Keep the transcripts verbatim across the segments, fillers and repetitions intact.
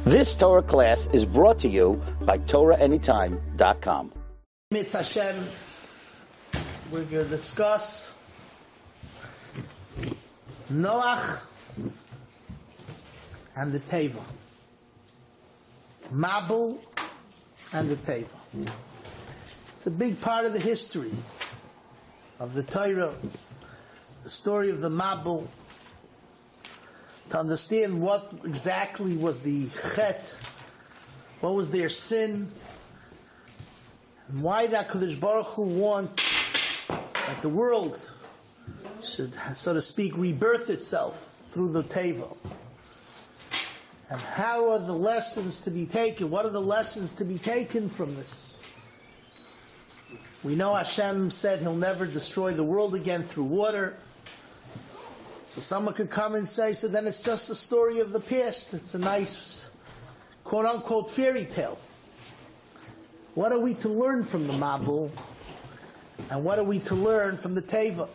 This Torah class is brought to you by Torah Anytime dot com. Mitzvah Hashem, we're going to discuss Noach and the Teva. Mabul and the Teva. It's a big part of the history of the Torah, the story of the Mabul, to understand what exactly was the Chet, what was their sin, and why did HaKadosh Baruch Hu want that the world should, so to speak, rebirth itself through the Teva. And how are the lessons to be taken? What are the lessons to be taken from this? We know Hashem said He'll never destroy the world again through water. So someone could come and say, so then it's just a story of the past. It's a nice, quote-unquote, fairy tale. What are we to learn from the Mabul? And what are we to learn from the Teva?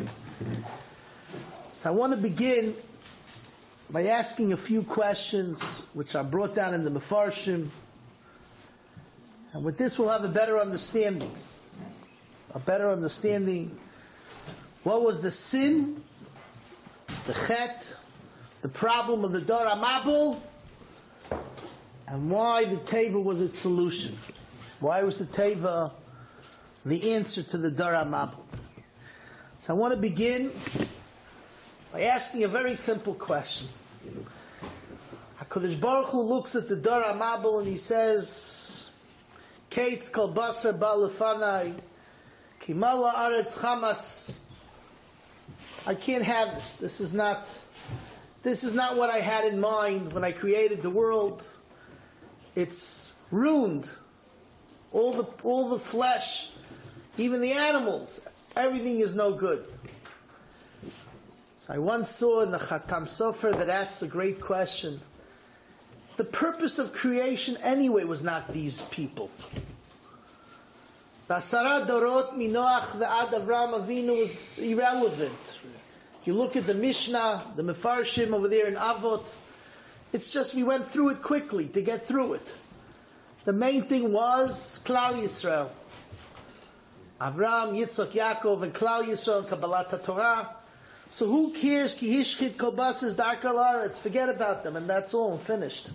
So I want to begin by asking a few questions which are brought down in the Mefarshim. And with this we'll have a better understanding. A better understanding. What was the sin, the Chet, the problem of the Dor HaMabul, and why the Teva was its solution? Why was the Teva the answer to the Dor HaMabul? So I want to begin by asking a very simple question. HaKadosh Baruch Hu looks at the Dor HaMabul and he says, Kates kol basar ba lefanai, ki mala aretz chamas. I can't have this. This is not, this is not what I had in mind when I created the world. It's ruined. All the, all the flesh, even the animals, everything is no good. So I once saw in the Khatam Sofer that asks a great question. The purpose of creation anyway was not these people. The Asara Dorot Minoach Ve'ad Avram Avinu was irrelevant. You look at the Mishnah, the Mefarshim over there in Avot, it's just we went through it quickly to get through it. The main thing was Klal Yisrael. Avram, Yitzchak, Yaakov, and Klal Yisrael, Kabbalat Torah. So who cares? Ki hishchit kol basar darkei la'aretz. Forget about them, and that's all. Finished.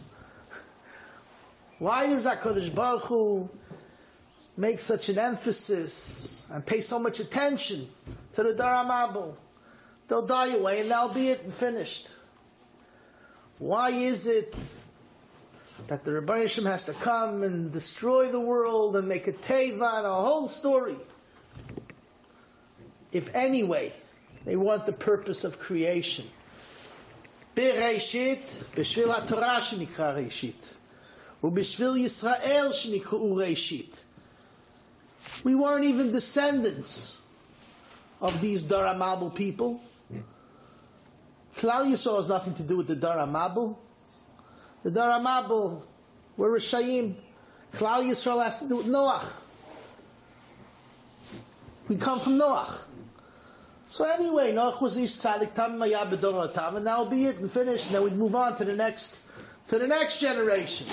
Why does HaKadosh Baruch Hu make such an emphasis and pay so much attention to the Dor HaMabul? They'll die away, and that'll be it and finished. Why is it that the Rebbeinu Shem has to come and destroy the world and make a teva and a whole story? If anyway they want the purpose of creation. Bereishit, b'shvil HaTorah shenikra Reishit, u'b'shvil Yisrael shenikru Reishit. We weren't even descendants of these Dor HaMabul people. Klal Yisrael has nothing to do with the Dor HaMabul. The Dor HaMabul were Rishayim. Klal Yisrael has to do with Noach. We come from Noach. So anyway, Noach was Ish Tzadik Tam Maya B'Dor Tam, and that'll be it and finished. And then we'd move on to the next, to the next generation.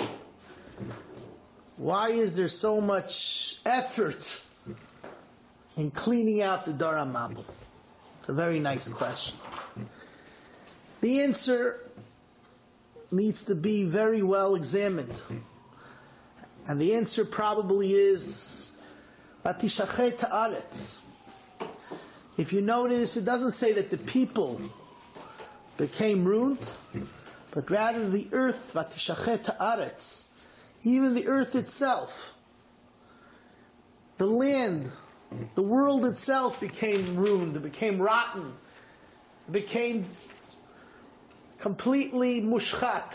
Why is there so much effort in cleaning out the Dor HaMabul? It's a very nice question. The answer needs to be very well examined. And the answer probably is Vatishachet ha'aretz. If you notice, it doesn't say that the people became ruined, but rather the earth, Vatishachet ha'aretz, even the earth itself, the land, the world itself became ruined, it became rotten, it became completely mushchat.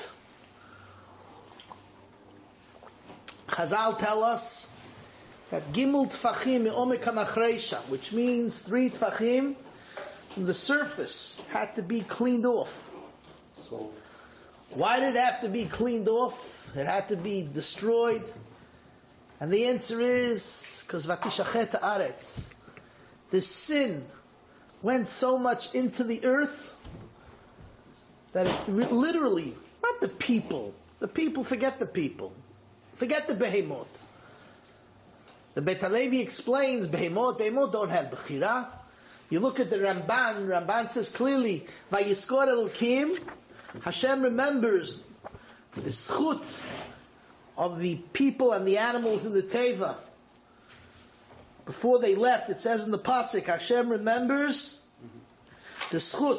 Chazal tell us that gimel tfachim me'omek hamachreisha, which means three tfachim from the surface had to be cleaned off. So, why did it have to be cleaned off? It had to be destroyed. And the answer is because vatishachet haaretz, the sin went so much into the earth that it literally, not the people, The people forget the people. Forget the behemoth. The Beit HaLevi explains behemoth, behemoth don't have bechira. You look at the Ramban, Ramban says clearly, Vayiskor Elokim, Hashem remembers the schut of the people and the animals in the Teva. Before they left, it says in the Pasuk, Hashem remembers the schut.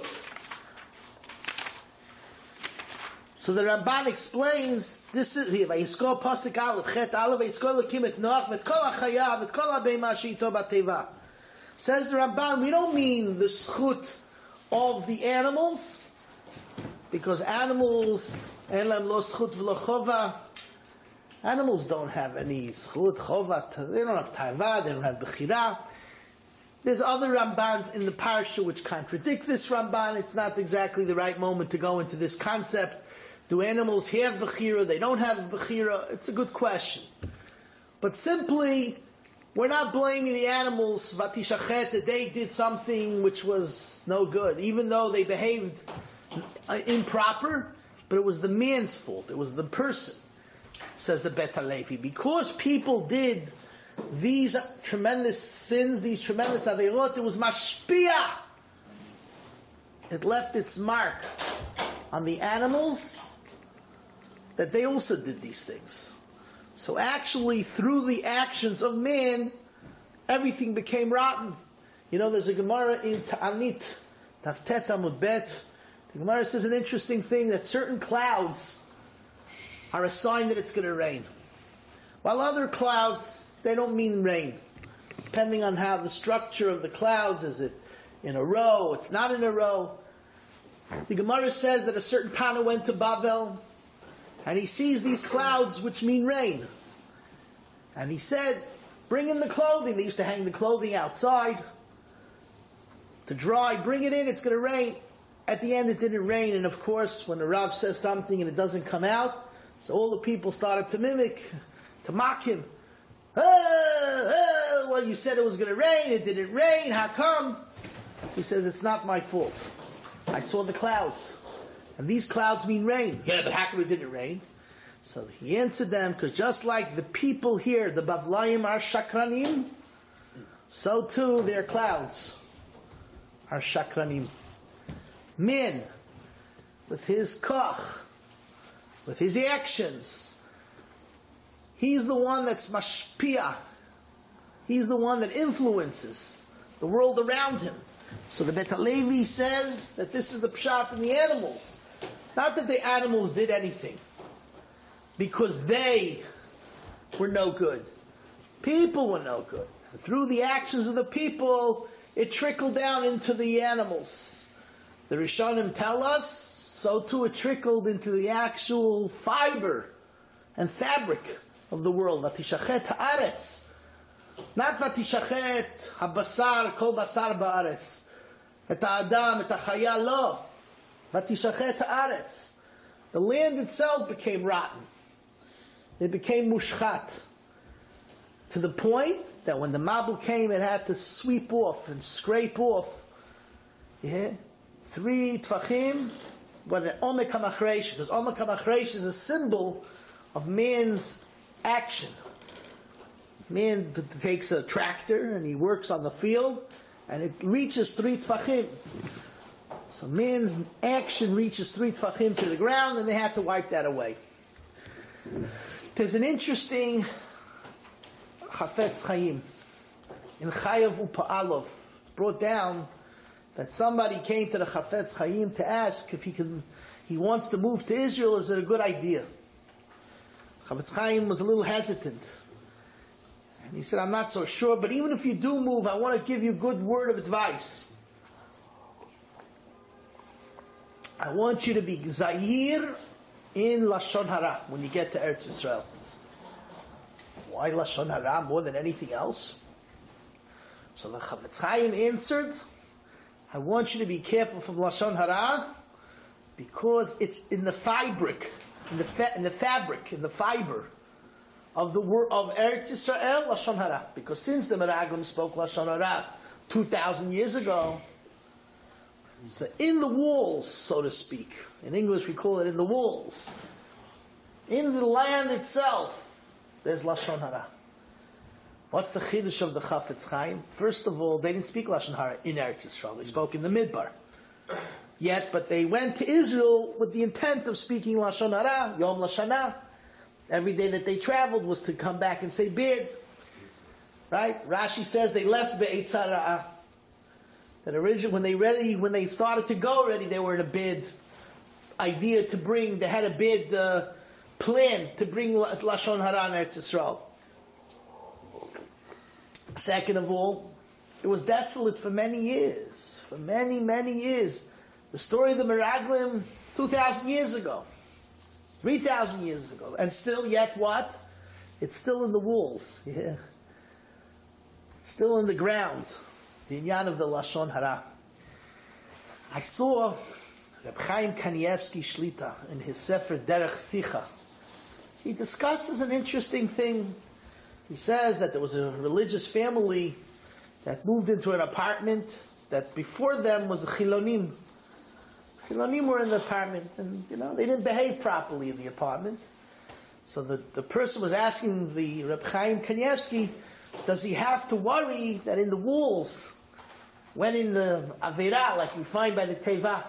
So the Ramban explains, this is here, Vayiskor Pasuk Aleph, Chet Aleph, Vayiskor Elokim et Noach, et kol ha-chayav, et kol ha-beima she'ito b'teva. Says the Ramban, we don't mean the schut of the animals, because animals, elam lo schut v'lo chova, animals don't have any schut, chova, they don't have taiva, they don't have bechira. There's other Rambans in the parsha which contradict this Ramban. It's not exactly the right moment to go into this concept. Do animals have bechira? They don't have bechira? It's a good question. But simply, we're not blaming the animals, Vatishachet, that they did something which was no good, even though they behaved improper, but it was the man's fault, it was the person, says the Beit HaLevi. Because people did these tremendous sins, these tremendous averot, it was mashpia. It left its mark on the animals, that they also did these things. So actually, through the actions of man, everything became rotten. You know, there's a Gemara in Ta'anit, Taftet Amud Bet. The Gemara says an interesting thing, that certain clouds are a sign that it's going to rain. While other clouds, they don't mean rain. Depending on how the structure of the clouds, is it in a row, it's not in a row. The Gemara says that a certain Tana went to Bavel, and he sees these clouds which mean rain. And he said, bring in the clothing. They used to hang the clothing outside to dry. Bring it in, it's going to rain. At the end it didn't rain, and of course when the Rav says something and it doesn't come out, so all the people started to mimic, to mock him. Oh, oh, well, you said it was going to rain, it didn't rain, how come? So he says, it's not my fault. I saw the clouds. And these clouds mean rain. Yeah, but how come it didn't rain? So he answered them, because just like the people here, the Bavlayim are shakranim, so too their clouds are shakranim. Men, with his koch, with his actions, he's the one that's mashpia. He's the one that influences the world around him. So the Beit HaLevi says that this is the pshat in the animals. Not that the animals did anything, because they were no good. People were no good. And through the actions of the people, it trickled down into the animals. The Rishonim tell us, so too it trickled into the actual fiber and fabric of the world. Vatishachet haaretz. Not vatishachet habasar, kol basar ba'aretz. Et ha'adam, et ha'chaya, lo. Vatishachet haaretz. The land itself became rotten. It became mushchat. To the point that when the Mabul came, it had to sweep off and scrape off. Yeah? Three tvachim, but an omek hamachreish, because omek hamachreish is a symbol of man's action. Man t- t- takes a tractor and he works on the field, and it reaches three tvachim. So man's action reaches three tvachim to the ground, and they have to wipe that away. There's an interesting Chafetz Chaim in Chayav Upa'alov, brought down that somebody came to the Chafetz Chaim to ask if he can, he wants to move to Israel. Is it a good idea? Chafetz Chaim was a little hesitant, and he said, "I'm not so sure, but even if you do move, I want to give you a good word of advice. I want you to be zahir in Lashon Hara when you get to Eretz Yisrael." Why Lashon Hara more than anything else? So the Chafetz Chaim answered, I want you to be careful from Lashon Hara because it's in the fabric, in the, fa- in the fabric, in the fiber of the word of Eretz Yisrael, Lashon Hara. Because since the Meraglim spoke Lashon Hara two thousand years ago, so in the walls, so to speak, in English we call it in the walls, In the land itself, there's Lashon Hara. What's the chiddush of the Chafetz Chaim? First of all, they didn't speak Lashon Hara in Eretz Yisrael. They spoke in the Midbar. Yet, but they went to Israel with the intent of speaking Lashon Hara, Yom Lashana. Every day that they traveled was to come back and say bid. Right? Rashi says they left Be'etz Hara'ah. That originally, when they ready, when they started to go already, they were in a bid idea to bring. They had a bid uh, plan to bring Lashon Hara in Eretz Yisrael. Second of all, it was desolate for many years. For many, many years. The story of the Meraglim, two thousand years ago. three thousand years ago. And still, yet what? It's still in the walls. Yeah. It's still in the ground. The inyan of the Lashon Hara. I saw Reb Chaim Kanievsky Shlita in his Sefer Derech Sicha. He discusses an interesting thing. He says that there was a religious family that moved into an apartment that before them was a Chilonim. Chilonim were in the apartment, and you know they didn't behave properly in the apartment. So the, the person was asking the Reb Chaim Kanievsky, does he have to worry that in the walls, when in the Avirah, like we find by the Teva?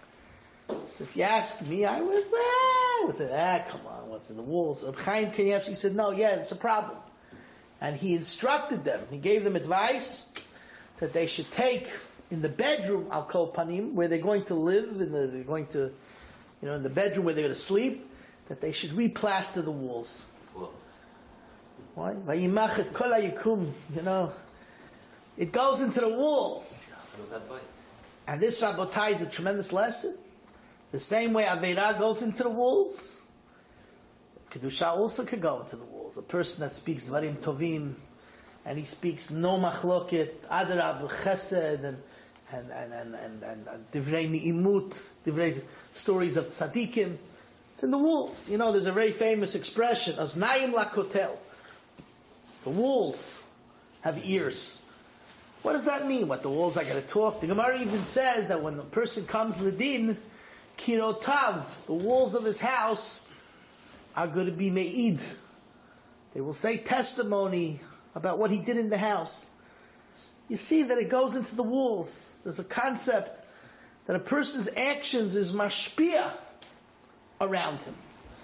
So if you ask me, I would say, ah, would say, ah, come on, what's in the walls? Reb Chaim Kanievsky said, no, yeah, it's a problem. And he instructed them, he gave them advice that they should take in the bedroom, Al Kol Panim, where they're going to live, in the, they're going to, you know, in the bedroom where they're going to sleep, that they should replaster the walls. Whoa. Why? Vayimachet kol hayikum, you know, it goes into the walls. And this, Rabotai, is a tremendous lesson. The same way Aveirah goes into the walls, Kedusha also could go into the walls. A person that speaks Dvarim Tovim, and he speaks no machloket, adarab, chesed, and and and and and, and, and divrei ni'imut, divrei stories of tzaddikim. It's in the walls. You know, there's a very famous expression, as naim lakotel. The walls have ears. What does that mean? What, the walls are going to talk? The Gemara even says that when the person comes ledin, kirotav, the walls of his house are going to be me'id. They will say testimony about what he did in the house. You see that it goes into the walls. There's a concept that a person's actions is mashpia around him.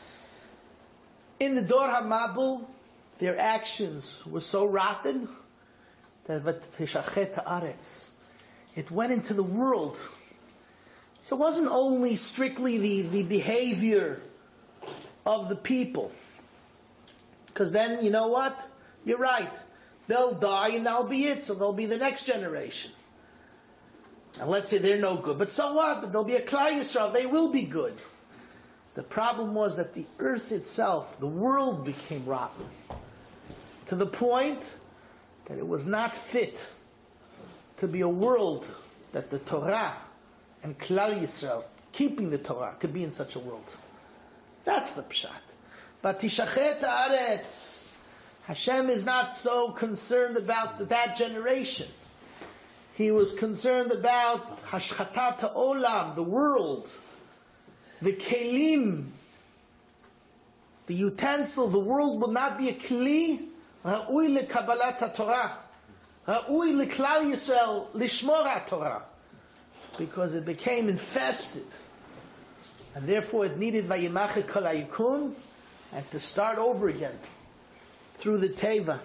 In the Dor HaMabul, their actions were so rotten that v'tishachet ha'aretz, it went into the world. So it wasn't only strictly the, the behavior of the people. Because then, you know what? You're right. They'll die and that'll be it. So they'll be the next generation. And let's say they're no good. But so what? But there'll be a Klal Yisrael. They will be good. The problem was that the earth itself, the world became rotten. To the point that it was not fit to be a world that the Torah and Klal Yisrael, keeping the Torah, could be in such a world. That's the pshat. But Tishachet Haaretz, Hashem is not so concerned about that generation. He was concerned about Hashchatat Ha'olam, the world, the kelim, the utensil. The world will not be a kli. Ha'ui leKabbalat HaTorah. Ha'ui leKlal Yisrael lishmor HaTorah. Because it became infested. And therefore it needed Vayimachet Kol Hayikun, and to start over again through the Teva.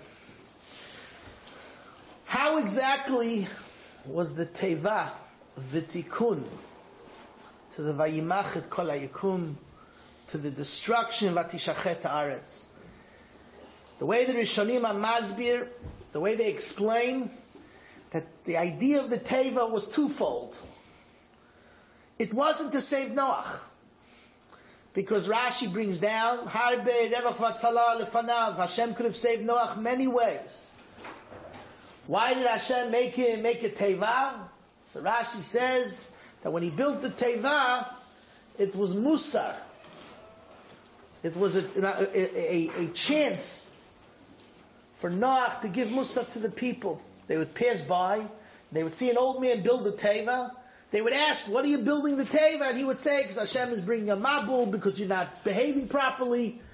How exactly was the Teva, the Tikkun, to the Vayimachet Kol Hayikun, to the destruction of Atishachet Haaretz? The way the Rishonim are masbir, the way they explain that the idea of the Teva was twofold. It wasn't to save Noach. Because Rashi brings down, Harbe Revach Vatzala Lefanav, Hashem could have saved Noach many ways. Why did Hashem make it, make a Teva? So Rashi says that when he built the Teva, it was Musar. It was a, a, a, a chance for Noach to give Musar to the people. They would pass by, they would see an old man build a Teva. They would ask, what are you building the Teva? And he would say, because Hashem is bringing a Mabul, because you're not behaving properly.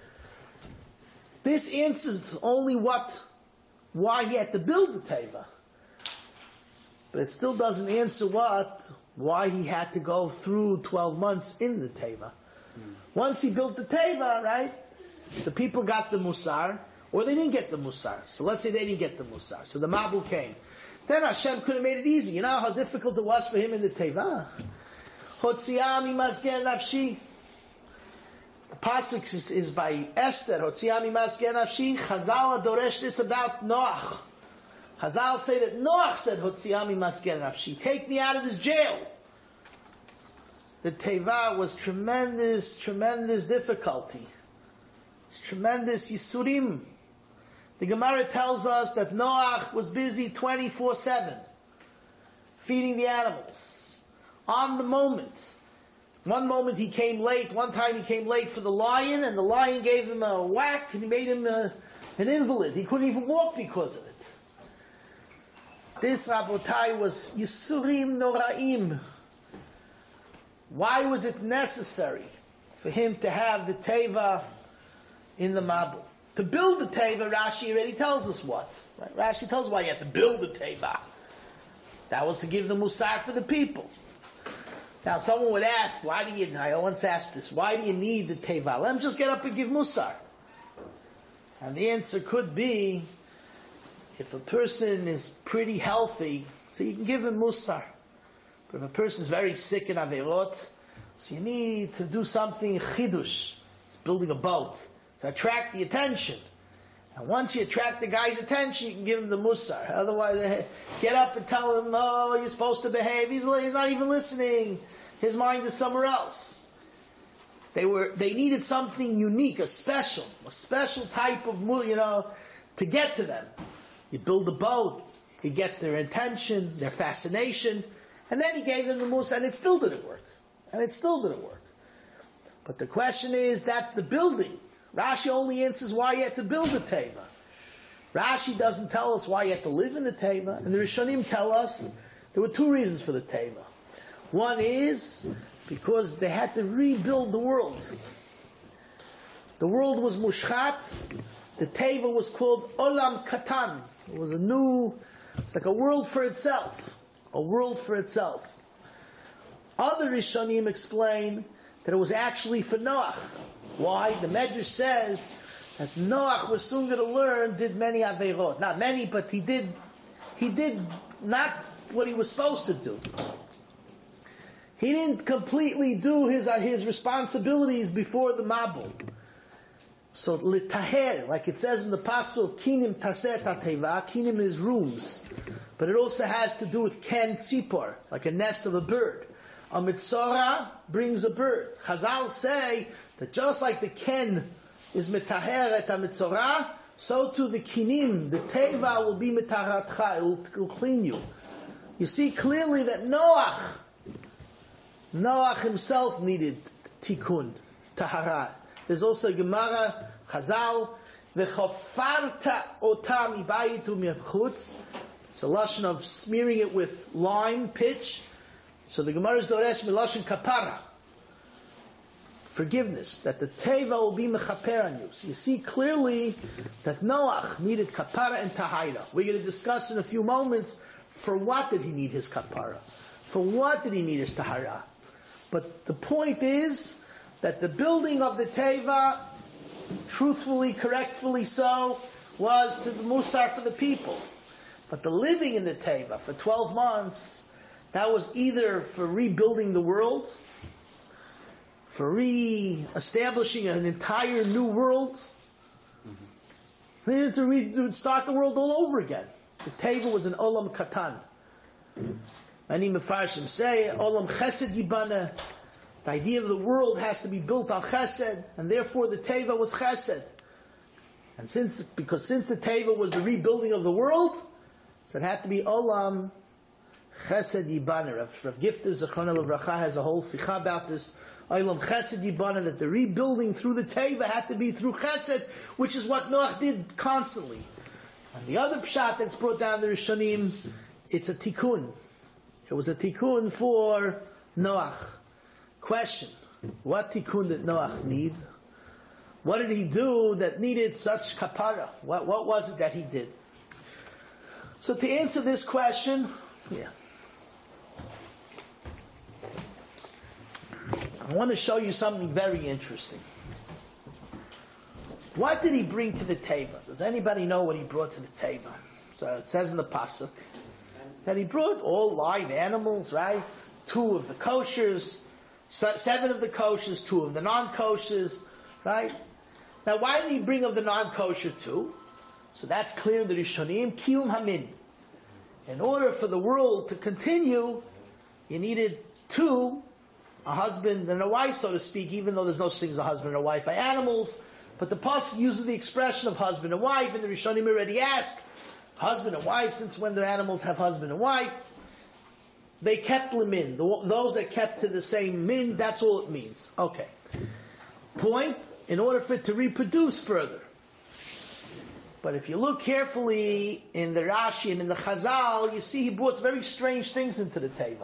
This answers only what, why he had to build the Teva. But it still doesn't answer what, why he had to go through twelve months in the Teva. Mm. Once he built the Teva, right, the people got the Musar, or they didn't get the Musar. So let's say they didn't get the Musar. So the Mabul came. Then Hashem could have made it easy. You know how difficult it was for him in the Teva? Hotziami Masger Nafshi. The pasuk is, is by Esther. Hotziami Masger Nafshi. Chazal adoresh this about Noach. Chazal say that Noach said, Hotziami Masger Nafshi. Take me out of this jail. The Teva was tremendous, tremendous difficulty. It's tremendous Yisurim. The Gemara tells us that Noach was busy twenty-four seven, feeding the animals, on the moment. One moment he came late, one time he came late for the lion, and the lion gave him a whack, and he made him a, an invalid. He couldn't even walk because of it. This, Rabotai, was Yisurim Noraim. Why was it necessary for him to have the Teva in the Mabul? To build the Teva, Rashi already tells us what. Right? Rashi tells us why you had to build the Teva. That was to give the Musar for the people. Now someone would ask, why do you, I once asked this, why do you need the Teva? Let him just get up and give Musar. And the answer could be, if a person is pretty healthy, so you can give him Musar. But if a person is very sick in Averot, so you need to do something chidush, building a boat, to attract the attention. And once you attract the guy's attention, you can give him the musar. Otherwise, get up and tell him, oh, you're supposed to behave. He's, he's not even listening. His mind is somewhere else. They were, they needed something unique, a special, a special type of, you know, to get to them. You build a boat, it gets their attention, their fascination, and then he gave them the musar, and it still didn't work. And it still didn't work. But the question is, that's the building. Rashi only answers why you had to build the Teva. Rashi doesn't tell us why you had to live in the Teva. And the Rishonim tell us there were two reasons for the Teva. One is because they had to rebuild the world. The world was mushchat. The Teva was called Olam Katan. It was a new, it's like a world for itself. A world for itself. Other Rishonim explain that it was actually for Noach. Why? The Medrash says that Noach was soon going to learn, did many Aveirot. Not many, but he did, he did not what he was supposed to do. He didn't completely do his, uh, his responsibilities before the Mabul. So, litaher, like it says in the Pasuk, kinim taseh tateva, kinim is rooms. But it also has to do with ken tzipor, like a nest of a bird. A mitzora brings a bird. Chazal say that just like the ken is mitaheret a mitzora, so too the kinim, the teva, will be mitaharatcha, it will, it will clean you. You see clearly that Noach, Noach himself needed tikkun, tahara. There's also Gemara, Chazal, v'chofarta otam ibayitu mi'chutz. It's a lashon of smearing it with lime, pitch. So the Gemara is doresh milashon kapara. Forgiveness, that the teva will be mechaper on you. So you see clearly that Noach needed kapara and tahira. We're going to discuss in a few moments, for what did he need his kapara? For what did he need his tahira? But the point is that the building of the teva, truthfully, correctfully so, was to the musar for the people. But the living in the teva for twelve months, that was either for rebuilding the world, for re-establishing an entire new world. They needed to re- start the world all over again. The teva was an olam katan. Many mefarshim say, olam chesed yibana. The idea of the world has to be built on chesed, and therefore the teva was chesed. And since, because since the teva was the rebuilding of the world, so it had to be olam chesed yibana. Rav, Rav Gifter Zechron Livracha has a whole sikha about this. Olam chesed yibana, that the rebuilding through the teva had to be through chesed, which is what Noach did constantly. And the other pshat that's brought down the Rishonim, it's a tikkun. It was a tikkun for Noach. Question: what tikkun did Noach need? What did he do that needed such kapara? What, what was it that he did? So to answer this question, yeah, I want to show you something very interesting. What did he bring to the teva? Does anybody know what he brought to the teva? So it says in the pasuk that he brought all live animals, right? Two of the koshers, seven of the koshers, two of the non-koshers, right? Now, why did he bring of the non-kosher two? So that's clear in the Rishonim. Kiyum Hamin. In order for the world to continue, you needed two, a husband and a wife, so to speak, even though there's no such thing as a husband and a wife by animals. But the pasuk uses the expression of husband and wife, and the Rishonim already asked, husband and wife, since when do animals have husband and wife? They kept lemin. Those that kept to the same min, that's all it means. Okay. Point, in order for it to reproduce further. But if you look carefully in the Rashi and in the Chazal, you see he brought very strange things into the teva.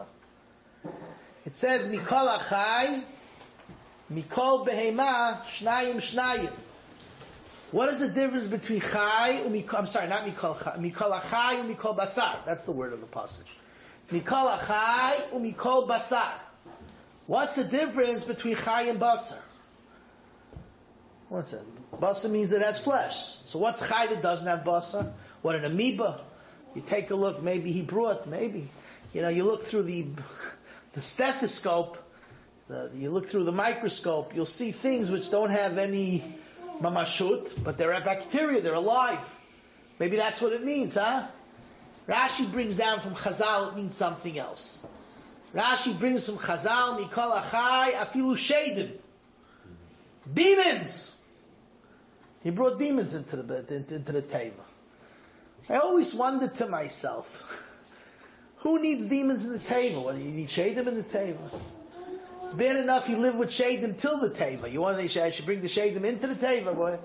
It says, Mikol achai, Mikol behema, shnayim shnayim. What is the difference between chai and mikol? I'm sorry, not mikol chai. Mikol achai and mikol basar. That's the word of the passage. Mikol achai and mikol basar. What's the difference between chai and basar? What's it? Basar means it has flesh. So what's chai that doesn't have basar? What, an amoeba? You take a look, maybe he brought, maybe. You know, you look through the the stethoscope, the, you look through the microscope, you'll see things which don't have any mamashut, but they're a bacteria, they're alive. Maybe that's what it means, huh? Rashi brings down from Chazal, it means something else. Rashi brings from Chazal, Mikol achai afilu sheidim. Demons! He brought demons into the, into, into the teva. So I always wondered to myself, who needs demons in the teva? What do you need sheidim in the teva? It's bad enough you live with sheidim till the teva. You want to say I should bring the sheidim into the teva, boy?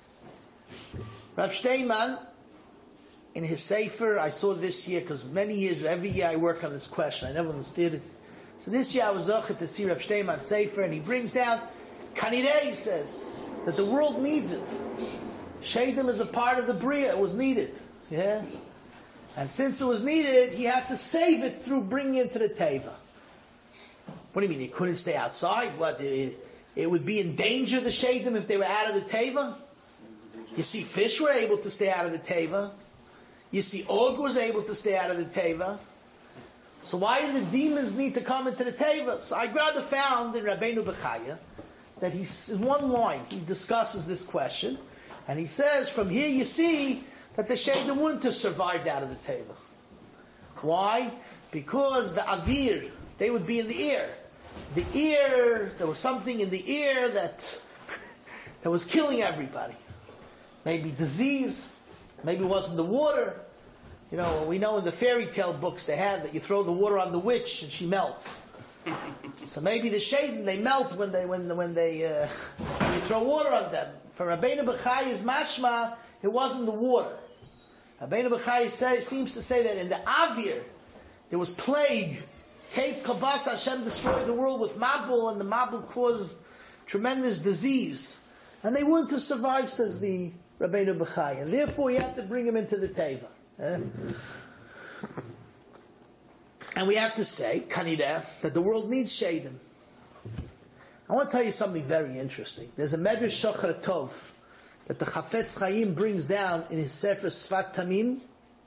Rav Steinman, in his sefer, I saw this year, because many years, every year I work on this question. I never understood it. So this year I was zocheh to see Rav Steinman's sefer, and he brings down, Kanireh, he says, that the world needs it. Sheidim is a part of the Bria, it was needed. Yeah? And since it was needed, he had to save it through bringing it to the teva. What do you mean, he couldn't stay outside? What, it, it would be in danger, the sheidim, if they were out of the teva? You see, fish were able to stay out of the teva. You see, Og was able to stay out of the teva. So why do the demons need to come into the teva? So I rather found in Rabbeinu Bechaya that he, in one line, he discusses this question, and he says, from here you see that the sheidim wouldn't have survived out of the teva. Why? Because the avir, they would be in the air. The ear, there was something in the air that that was killing everybody. Maybe disease, maybe it wasn't the water. You know, we know in the fairy tale books they have that you throw the water on the witch and she melts. So maybe the sheidim, they melt when they when when they uh, when you throw water on them. For Rabbeinu Bechai's mashma, it wasn't the water. Rabbeinu Bechai say, seems to say that in the avir there was plague. Kates Kabas, Hashem destroyed the world with Mabul, and the Mabul caused tremendous disease. And they wouldn't have survived, says the Rabbeinu Bechai. And therefore you have to bring him into the Teva. Eh? And we have to say, Kanideh, that the world needs Sheidim. I want to tell you something very interesting. There's a Medrash Shachar Tov that the Chafetz Chaim brings down in his Sefer Sfat Tamim.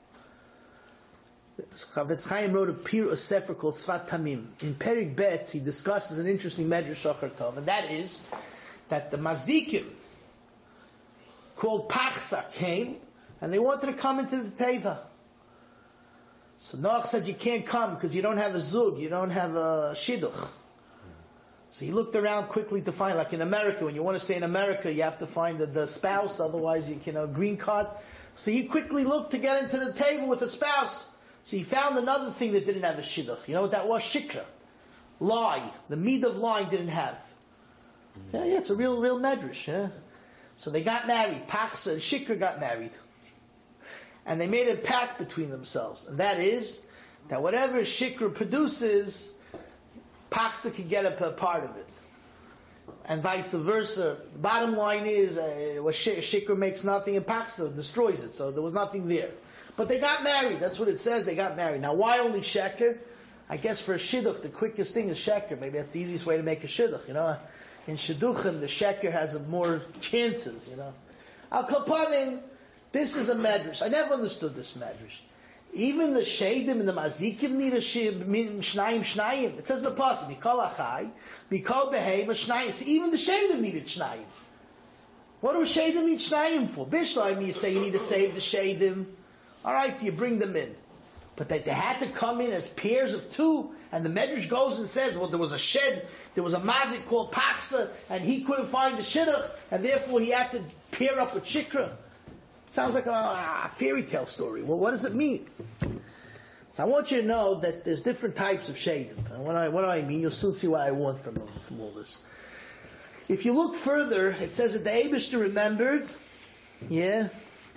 Chafetz Chaim wrote a pir, a sefer called Sfat Tamim. In Perik Bet, he discusses an interesting Medrash Shachar Tov, and that is that the Mazikim called Pachsa came, and they wanted to come into the Teva. So Noach said, you can't come because you don't have a zug, you don't have a shidduch. So he looked around quickly to find, like in America, when you want to stay in America, you have to find the, the spouse, otherwise you can, you know, green card. So he quickly looked to get into the table with a spouse. So he found another thing that didn't have a shidduch. You know what that was? Shikra. Lie. The meat of lying didn't have. Yeah, yeah, it's a real, real medrash. Yeah? So they got married. Pachsa and Shikra got married. And they made a pact between themselves. And that is, that whatever Shikra produces, Pachsa could get a, a part of it. and vice versa. The bottom line is, uh, was sh- Shikr makes nothing and Paksa destroys it, so there was nothing there. But they got married, that's what it says, they got married. Now why only Sheker? I guess for a Shidduch, the quickest thing is Sheker. Maybe that's the easiest way to make a Shidduch, you know. In Shidduchim, the Sheker has more chances, you know. Al Kapanim, this is a medrash. I never understood this medrash. Even the Sheidim and the Mazikim need a Shnayim Shnayim. It says in the Pasuk, Mikol Achai, Mikol Beheim, Shnayim. So even the Sheidim needed Shnayim. What do Sheidim need Shnayim for? Bishlayim, you say you need to save the Sheidim. Alright, so you bring them in. But that they had to come in as pairs of two, and the Medrash goes and says, well, there was a shed, there was a mazik called Paksa, and he couldn't find the Shidduch, and therefore he had to pair up with Shikra. Sounds like a, a fairy tale story. Well, what does it mean? So I want you to know that there's different types of Sheidim. And what, I, what do I mean? You'll soon see what I want from, from all this. If you look further, it says that the Eibishter remembered, yeah,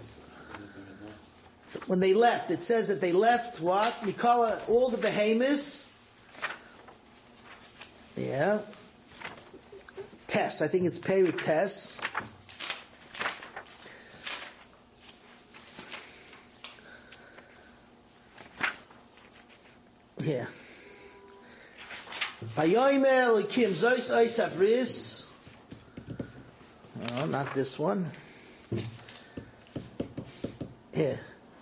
when they left, it says that they left what? Mikala, all the behemoths. Yeah. Tess, I think it's Perik Tess. Yeah. Vayomer Elokim Zois Ois Avris. No, not this one. Here.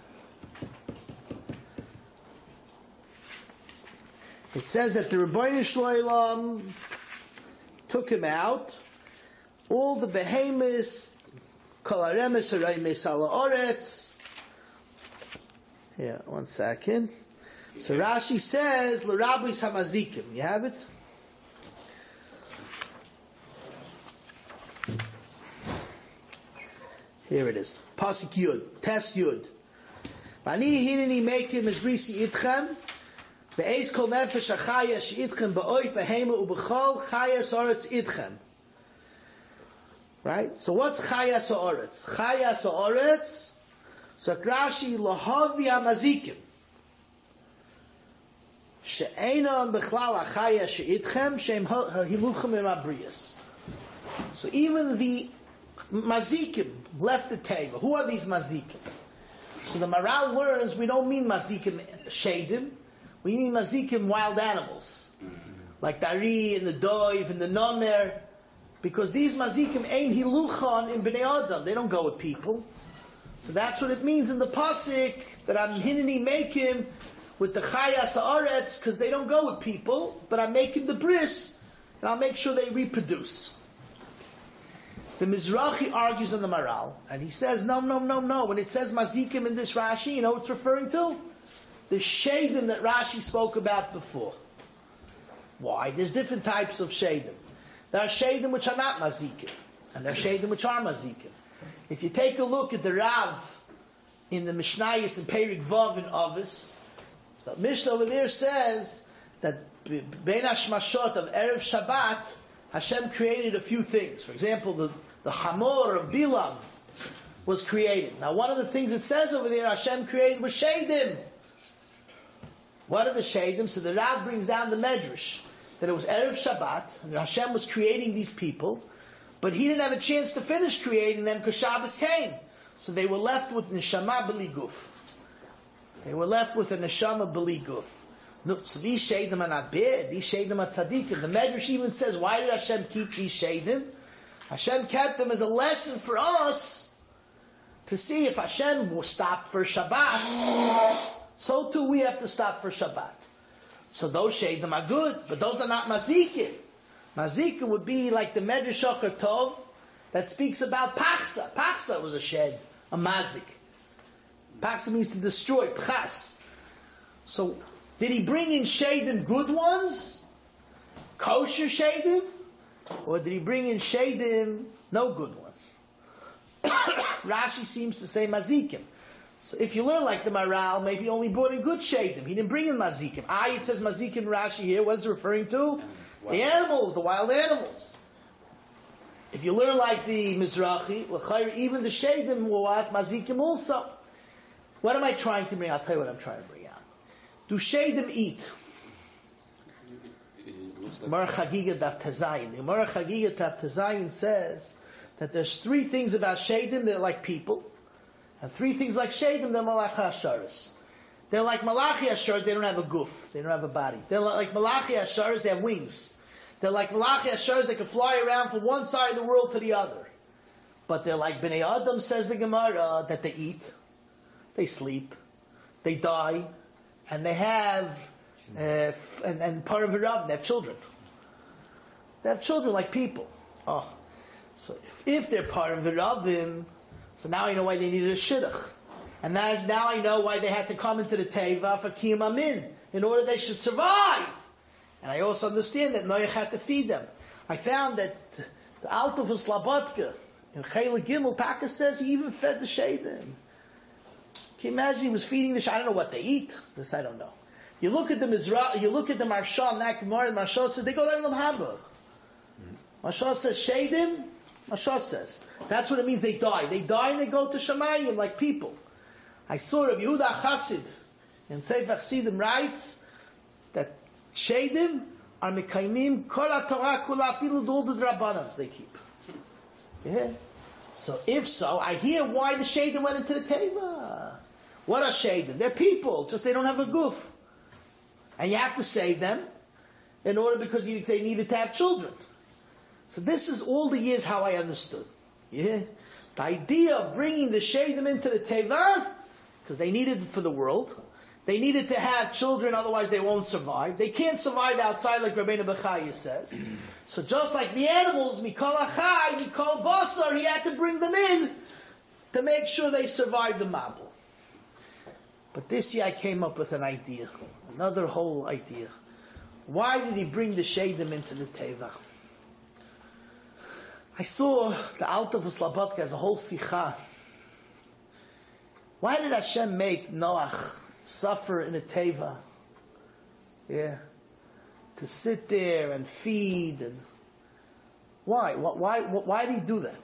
It says that the Rebbeinu Shloilam took him out. All the behemoths, Kol Haremes Hareimes Ala Oretz. Yeah, one second. So Rashi says, L'Rabbis Hamazikim. You have it? Here it is. Pasuk Yud. Test Yud. V'ani hineni mekim es brisi itchem. Be'ez kol nefesh achaya she'itchem ba'oit behema u'b'chol chayas oretz itchem. Right? So what's chayas oretz? Chayas oretz. So Rashi Lahavi Hamazikim. She'enam b'chlal achaya she'itchem she'em hiluchem im abriyas. So even the Mazikim left the table. Who are these Mazikim? So the Maral learns we don't mean Mazikim Sheidim, we mean Mazikim wild animals. Like the Ari and the Doiv and the Nomer. Because these Mazikim ain't Hiluchan in Bnei Adam. They don't go with people. So that's what it means in the Pasuk that I'm Hineni Mekim with the Chayas Haaretz because they don't go with people, but I'm making the bris and I'll make sure they reproduce. The Mizrahi argues on the Maral, and he says, no, no, no, no. When it says Mazikim in this Rashi, you know what it's referring to? The Sheidim that Rashi spoke about before. Why? There's different types of Sheidim. There are Sheidim which are not Mazikim, and there are Sheidim which are Mazikim. If you take a look at the Rav in the Mishnayos and Perik Vav in Avis, the Mishnah over there says that Ben Hashmashot of Erev Shabbat, Hashem created a few things. For example, the The Hamor of Bilam was created. Now one of the things it says over there, Hashem created was Sheidim. What are the Sheidim? So the Rav brings down the Medrash, that it was Erev Shabbat, and Hashem was creating these people, but He didn't have a chance to finish creating them because Shabbos came. So they were left with Neshama B'li Guf. They were left with a Neshama B'li Guf. No, so these Sheidim are not bad, these Sheidim are tzaddikim. The Medrash even says, why did Hashem keep these Sheidim? Hashem kept them as a lesson for us to see if Hashem will stop for Shabbat, so too we have to stop for Shabbat. So those Sheidim are good, but those are not Mazikim. Mazikim would be like the Medrash Shachar Tov that speaks about Paksa. Paksa was a shed, a Mazik. Paksa means to destroy, Pchas. So did he bring in Sheidim good ones? Kosher Sheidim? Or did he bring in Sheidim, no good ones? Rashi seems to say Mazikim. So if you learn like the Maral, maybe he only brought in good Sheidim. He didn't bring in Mazikim. Ah, it says Mazikim Rashi here. What is it referring to? The animals, the wild animals. If you learn like the Mizrahi, even the Sheidim were what? Mazikim also. What am I trying to bring? I'll tell you what I'm trying to bring out. Do Sheidim eat? Gemara Chagiga Daf Tezayin. Gemara Chagiga Daf Tezayin says that there's three things about Shadim that are like people, and three things like Shadim that are Malachi Asharis. They're like Malachi Asharis, they don't have a goof, they don't have a body. They're like Malachi Asharis, they have wings. They're like Malachi Asharis, they can fly around from one side of the world to the other. But they're like Bnei Adam, says the Gemara, that they eat, they sleep, they die, and they have, uh, f- and, and part of Hirav, they have children. They have children like people. Oh, so if, if they're part of Hiravim, so now I know why they needed a shidduch. And now, now I know why they had to come into the Teva for Kiyum Amin, in order they should survive. And I also understand that Noach had to feed them. I found that the Alta for Slabotka, in Chayla Gimel, Taka says he even fed the Shadim. Can you imagine he was feeding the Shadim? I don't know what they eat. This I don't know. You look at the Mizra, you look at the Marsha, that Gemara, the Marsha says they go to Elam Haba. Marsha says Shadim, Marsha says. That's what it means they die. They die and they go to Shamayim like people. I saw Rabbi Yehuda Chassid in Sefer Chassidim writes that Shadim are Mekaimim Kol HaTorah Kula Afilu D'ol the Drabanams they keep. Yeah. So if so, I hear why the Shadim went into the Teva. What are Shadim? They're people, just they don't have a goof. And you have to save them in order because you, they needed to have children. So this is all the years how I understood. Yeah. The idea of bringing the Shadim into the Teva, because they needed it for the world. They needed to have children, otherwise they won't survive. They can't survive outside, like Rabbeinu Bechaya says. So just like the animals, Mikol Achai, Mikol Basar, he had to bring them in to make sure they survive the Mabul. But this year I came up with an idea, another whole idea. Why did he bring the Shadim into the Teva? I saw the Alta of Slabotka as a whole Sikha. Why did Hashem make Noach suffer in a teva? Yeah, to sit there and feed and why? Why? Why, why did he do that?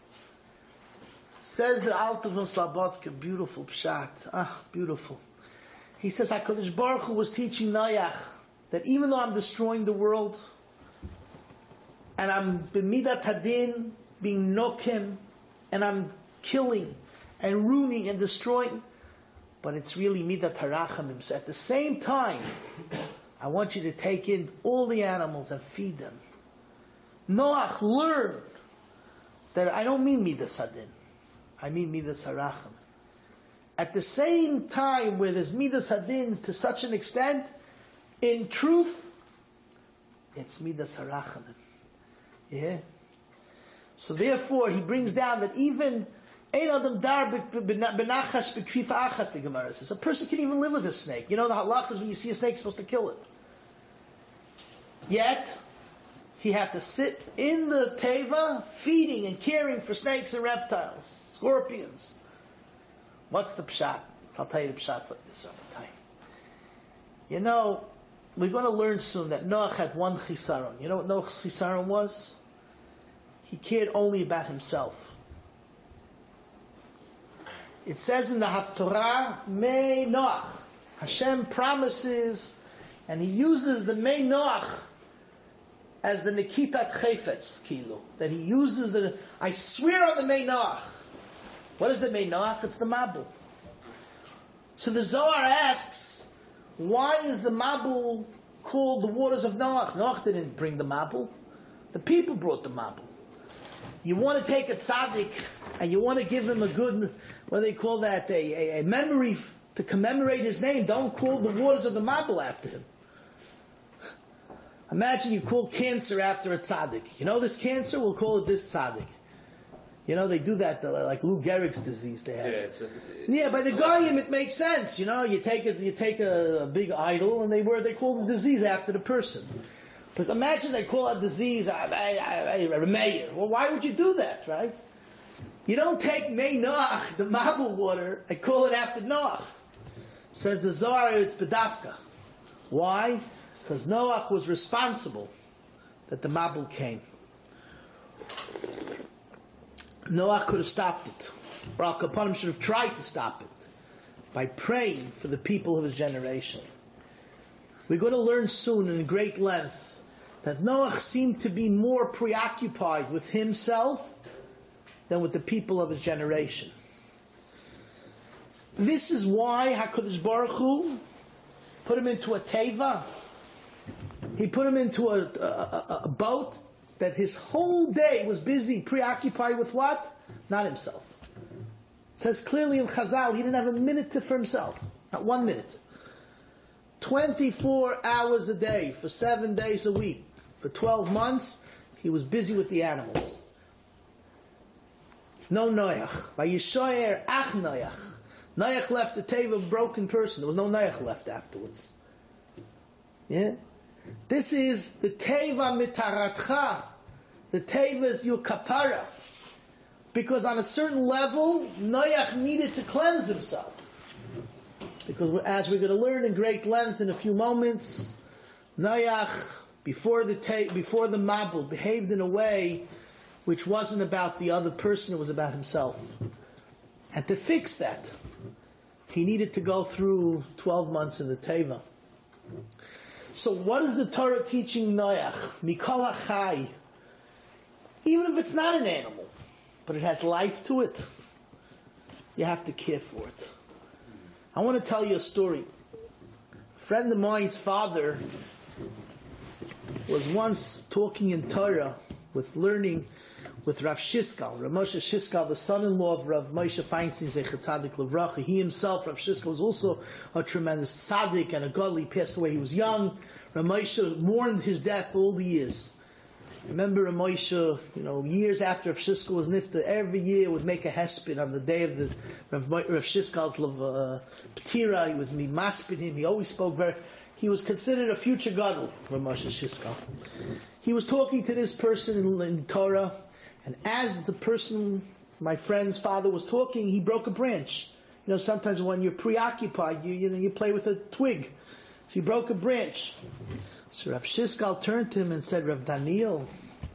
Says the Alta von Slabotka, beautiful pshat. Ah, beautiful. He says HaKadosh Baruch Hu was teaching Noach that even though I'm destroying the world and I'm b'midat hadin being nokim and I'm killing and ruining and destroying, but it's really midat harachamim. So at the same time, I want you to take in all the animals and feed them. Noach learned that I don't mean midas hadin, I mean midas haracham. At the same time, where there's midas hadin to such an extent, in truth, it's midas harachamim. Yeah. So therefore, he brings down that even Ein adam dar benachash bekfifa achas, the Gemara says. A person can even live with a snake. You know the halach is when you see a snake, you're supposed to kill it. Yet, he had to sit in the teva, feeding and caring for snakes and reptiles, scorpions. What's the pshat? I'll tell you the pshat's like this all the time. You know, we're going to learn soon that Noach had one chisaron. You know what Noach's chisaron was? He cared only about himself. It says in the Haftorah, Mei Noach. Hashem promises, and he uses the Mei Noach as the Nikitat Chayfetz kilo. That he uses the, I swear on the Mei Noach. What is the Mei Noach? It's the Mabul. So the Zohar asks, why is the Mabul called the waters of Noach? Noach didn't bring the Mabul. The people brought the Mabul. You want to take a tzaddik and you want to give him a good, what do they call that, a, a, a memory f- to commemorate his name. Don't call the waters of the Mabul after him. Imagine you call cancer after a tzaddik. You know this cancer? We'll call it this tzaddik. You know, they do that, uh, like Lou Gehrig's disease they have. Yeah, it's a, it's yeah by the Goyim it makes sense. You know, you take a, you take a, a big idol and they were they call the disease after the person. But imagine they call a disease a mayor. Well, why would you do that, right? You don't take Mei Noach, the Mabul water, and call it after Noach. Says the Zohar, it's Bedafka. Why? Because Noach was responsible that the Mabul came. Noach could have stopped it. Or Al Kapanim should have tried to stop it by praying for the people of his generation. We're going to learn soon in great length that Noach seemed to be more preoccupied with himself than with the people of his generation. This is why HaKadosh Baruch Hu put him into a teva. He put him into a, a, a, a boat that his whole day was busy, preoccupied with what? Not himself. It says clearly in Chazal, he didn't have a minute to, for himself. Not one minute. twenty-four hours a day, for seven days a week, for twelve months, he was busy with the animals. No Noach. Vayishoyer ach Noach. Noach left the teva, a broken person. There was no Noach left afterwards. Yeah? This is the teva mitaratcha. The teva is your kapara. Because on a certain level, Noach needed to cleanse himself. Because as we're going to learn in great length in a few moments, Noach, before the te- before the Mabul, behaved in a way which wasn't about the other person, it was about himself. And to fix that, he needed to go through twelve months in the Teva. So what is the Torah teaching Noach? Mikol HaChai. Even if it's not an animal, but it has life to it, you have to care for it. I want to tell you a story. A friend of mine's father was once talking in Torah with learning with Rav Shishkal, Rav Moshe Shishkal, the son-in-law of Rav Moshe Feinstein Zecher Tzadik Levracha. He himself, Rav Shishkal, was also a tremendous tzaddik and a gadol. He passed away. He was young. Rav Moshe mourned his death all the years. Remember Rav Moshe, you know, years after Rav Shishkal was nifta, every year would make a hesped on the day of the Rav, Rav Shishkal's uh, Ptira. He would be maspid him. He always spoke very. He was considered a future gadol, Rav Moshe Shishkal. He was talking to this person in, in Torah. And as the person, my friend's father, was talking, he broke a branch. You know, sometimes when you're preoccupied, you you know you play with a twig. So he broke a branch. So Rav Shishkal turned to him and said, Rav Daniel,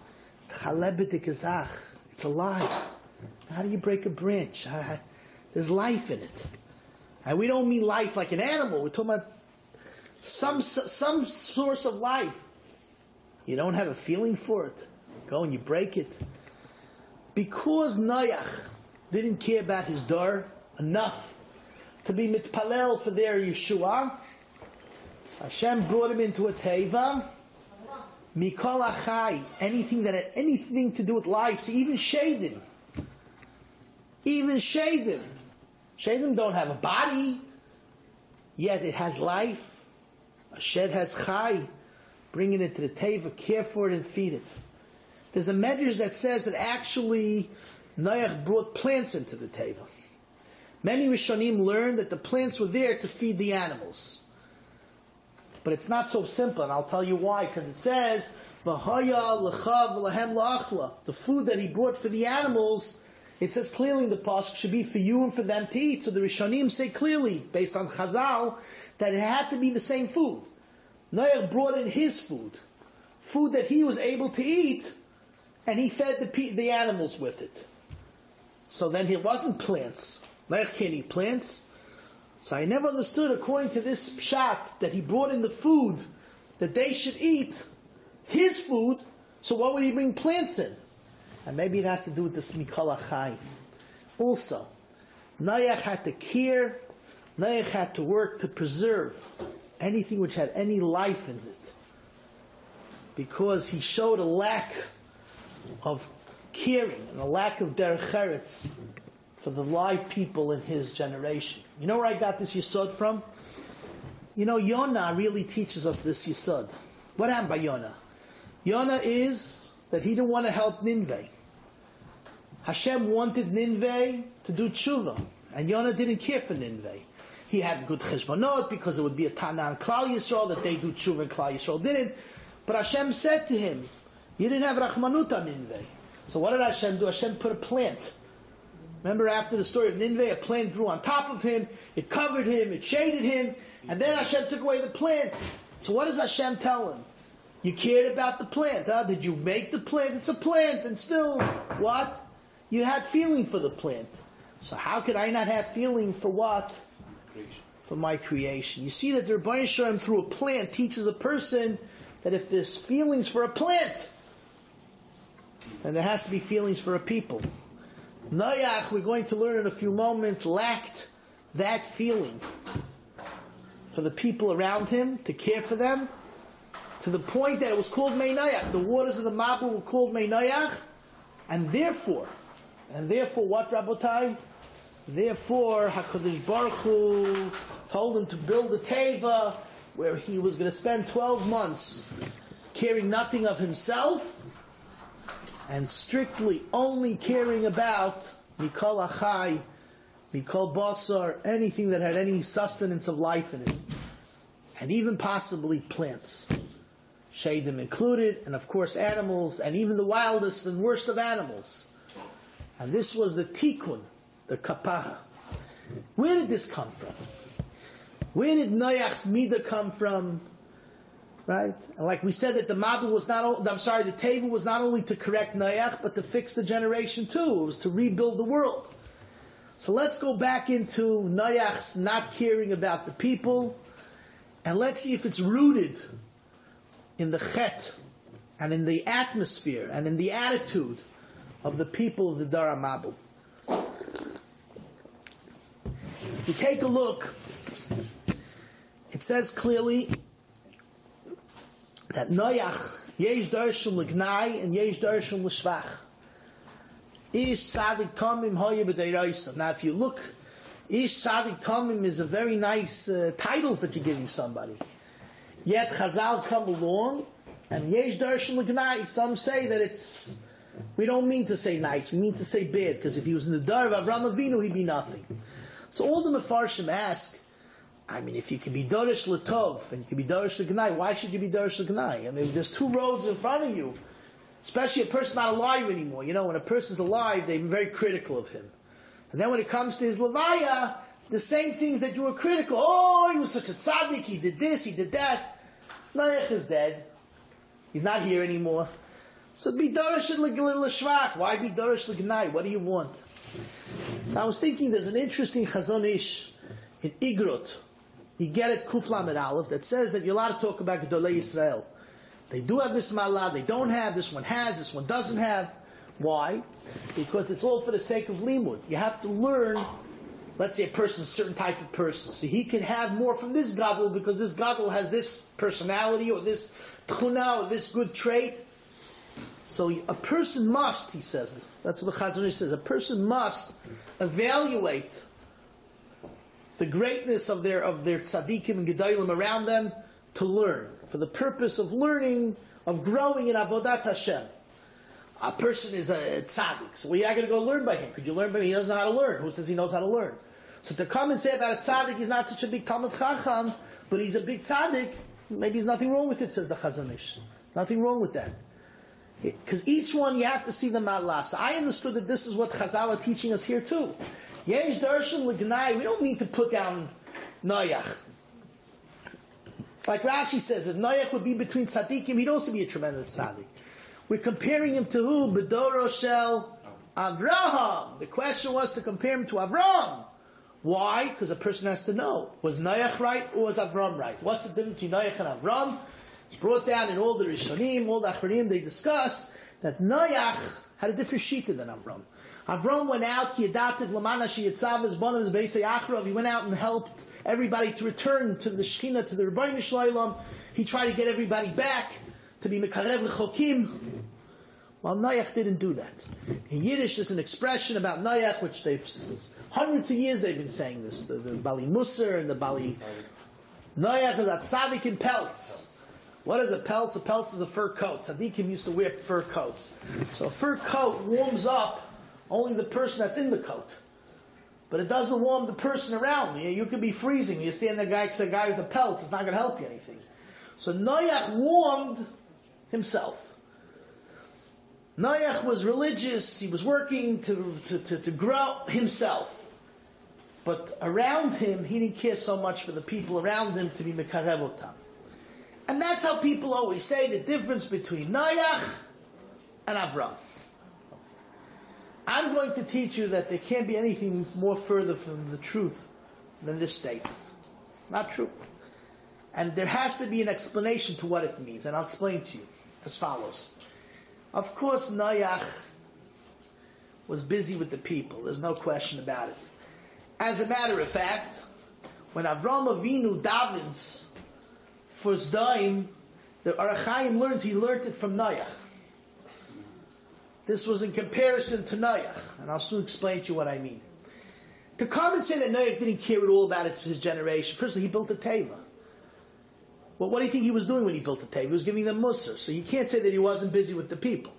it's alive. How do you break a branch? There's life in it. And we don't mean life like an animal. We're talking about some some source of life. You don't have a feeling for it. Go and you break it. Because Noach didn't care about his dar enough to be mitpalel for their Yeshua, so Hashem brought him into a teva. Mikol HaChai, anything that had anything to do with life, so even Shadim, even Shadim, Shadim don't have a body, yet it has life. A shed has Chai, bringing it to the teva, care for it and feed it. There's a medrash that says that actually Noach brought plants into the teva. Many Rishonim learned that the plants were there to feed the animals. But it's not so simple, and I'll tell you why. Because it says, V'haya l'chav l'hem la'achla. The food that he brought for the animals, it says clearly in the pasuk, should be for you and for them to eat. So the Rishonim say clearly, based on Chazal, that it had to be the same food. Noach brought in his food. Food that he was able to eat, and he fed the the animals with it. So then it wasn't plants. Noach can't eat plants. So I never understood, according to this pshat, that he brought in the food that they should eat, his food, so what would he bring plants in? And maybe it has to do with this Mikol HaChai. Also, Noach had to care, Noach had to work to preserve anything which had any life in it. Because he showed a lack of caring and a lack of derech eretz for the live people in his generation. You know where I got this yesod from? You know, Yonah really teaches us this yesod. What happened by Yonah? Yonah is that he didn't want to help Nineveh. Hashem wanted Nineveh to do tshuva, and Yonah didn't care for Nineveh. He had good cheshbonot because it would be a tana on Klal Yisrael that they do tshuva and Klal Yisrael didn't. But Hashem said to him, you didn't have Rachmanut on Nineveh. So what did Hashem do? Hashem put a plant. Remember after the story of Nineveh, a plant grew on top of him, it covered him, it shaded him, and then Hashem took away the plant. So what does Hashem tell him? You cared about the plant, huh? Did you make the plant? It's a plant, and still, what? You had feeling for the plant. So how could I not have feeling for what? Creation. For my creation. You see that the Rebbeinu Shalom through a plant teaches a person that if there's feelings for a plant, then there has to be feelings for a people. Noach, we're going to learn in a few moments, lacked that feeling for the people around him, to care for them, to the point that it was called Mei Noach. The waters of the Mabul were called Mei Noach, and therefore, and therefore what, Rabotai? Therefore, HaKadosh Baruch Hu told him to build a teva where he was going to spend twelve months caring nothing of himself and strictly only caring about Mikol Achai, Mikol Basar, anything that had any sustenance of life in it, and even possibly plants, Shadim included, and of course animals, and even the wildest and worst of animals. And this was the tikkun, the kapaha. Where did this come from? Where did Noach's midah come from? Right? And like we said, that the mabul was not, I'm sorry, the table was not only to correct Noach, but to fix the generation too. It was to rebuild the world. So let's go back into Noach's not caring about the people, and let's see if it's rooted in the chet, and in the atmosphere, and in the attitude of the people of the Dara Mabul. If you take a look, it says clearly that Noach, yesh darshim l'gnai and yesh darshim l'shvach. Ish Sadik Tomim Hoye B'Deiraisa. Now if you look, Ish Sadik Tomim is a very nice uh, title that you're giving somebody. Yet Chazal come along, and Yesh Darshan L'Gnai, some say that it's, we don't mean to say nice, we mean to say bad, because if he was in the Dar of Avram Avinu, he'd be nothing. So all the Mefarshim ask, I mean, if you can be Darish L'Tov, and you can be Darish L'Gnai, why should you be Darish L'Gnai? I mean, there's two roads in front of you. Especially a person not alive anymore. You know, when a person's alive, they're very critical of him. And then when it comes to his levaya, the same things that you were critical. Oh, he was such a tzaddik, he did this, he did that. Noach is dead. He's not here anymore. So be dorish l'shvach. Why be dorish l'gnai? What do you want? So I was thinking there's an interesting Chazon Ish in Igrot, Igeret Kuf Lamed Aleph, that says that you're allowed to talk about Gedolei Yisrael. They do have this malah, they don't have, this one has, this one doesn't have. Why? Because it's all for the sake of limud. You have to learn, let's say a person's a certain type of person, so he can have more from this gadol because this gadol has this personality or this tchuna or this good trait. So a person must, he says, that's what the Chazon Ish says, a person must evaluate the greatness of their of their tzaddikim and gedalim around them to learn, for the purpose of learning, of growing in Avodat Hashem. A person is a tzaddik, so we are going to go learn by him. Could you learn by him? He doesn't know how to learn. Who says he knows how to learn? So to come and say about a tzaddik, he's not such a big Talmud Chacham, but he's a big tzaddik, maybe there's nothing wrong with it, says the Chazon Ish. Nothing wrong with that. Because each one you have to see the malah. So I understood that this is what Chazal are teaching us here too. Yesh darshan l'gnai, we don't mean to put down Noach. Like Rashi says, if Noach would be between tzaddikim, he'd also be a tremendous tzaddik. We're comparing him to who? B'doro shel Avraham. The question was to compare him to Avram. Why? Because a person has to know. Was Noach right or was Avram right? What's the difference between Noach and Avram? It's brought down in all the Rishonim, all the Acharim, they discuss that Noach had a different shita than Avram. Avram went out, he adopted Lamana Shiyatzav, his bonus Beisei Achrov, he went out and helped everybody to return to the Shekhinah, to the Rebbeinu Shloim. He tried to get everybody back to be Mekarev L'Chokim. Well, Noach didn't do that. In Yiddish, there's an expression about Noach, which they've, hundreds of years they've been saying this, the, the Bali Musar and the Bali... Noach is a tzaddik in pelts. What is a pelts? A pelts is a fur coat. Tzaddikim used to wear fur coats. So a fur coat warms up only the person that's in the coat. But it doesn't warm the person around you. You could be freezing. You stand there next to a guy with a pelts. It's not going to help you anything. So Noach warmed himself. Noach was religious. He was working to, to, to, to grow himself. But around him, he didn't care so much for the people around him to be mekarev otam. And that's how people always say the difference between Noach and Avram. I'm going to teach you that there can't be anything more further from the truth than this statement. Not true. And there has to be an explanation to what it means, and I'll explain to you as follows. Of course, Noach was busy with the people. There's no question about it. As a matter of fact, when Avram Avinu davens for Zdaim, the Orach Chaim learns, he learned it from Noach. This was in comparison to Noach, and I'll soon explain to you what I mean. To come and say that Noach didn't care at all about his, his generation, first of all, he built a teva. Well, what do you think he was doing when he built the teva? He was giving them Musar. So you can't say that he wasn't busy with the people.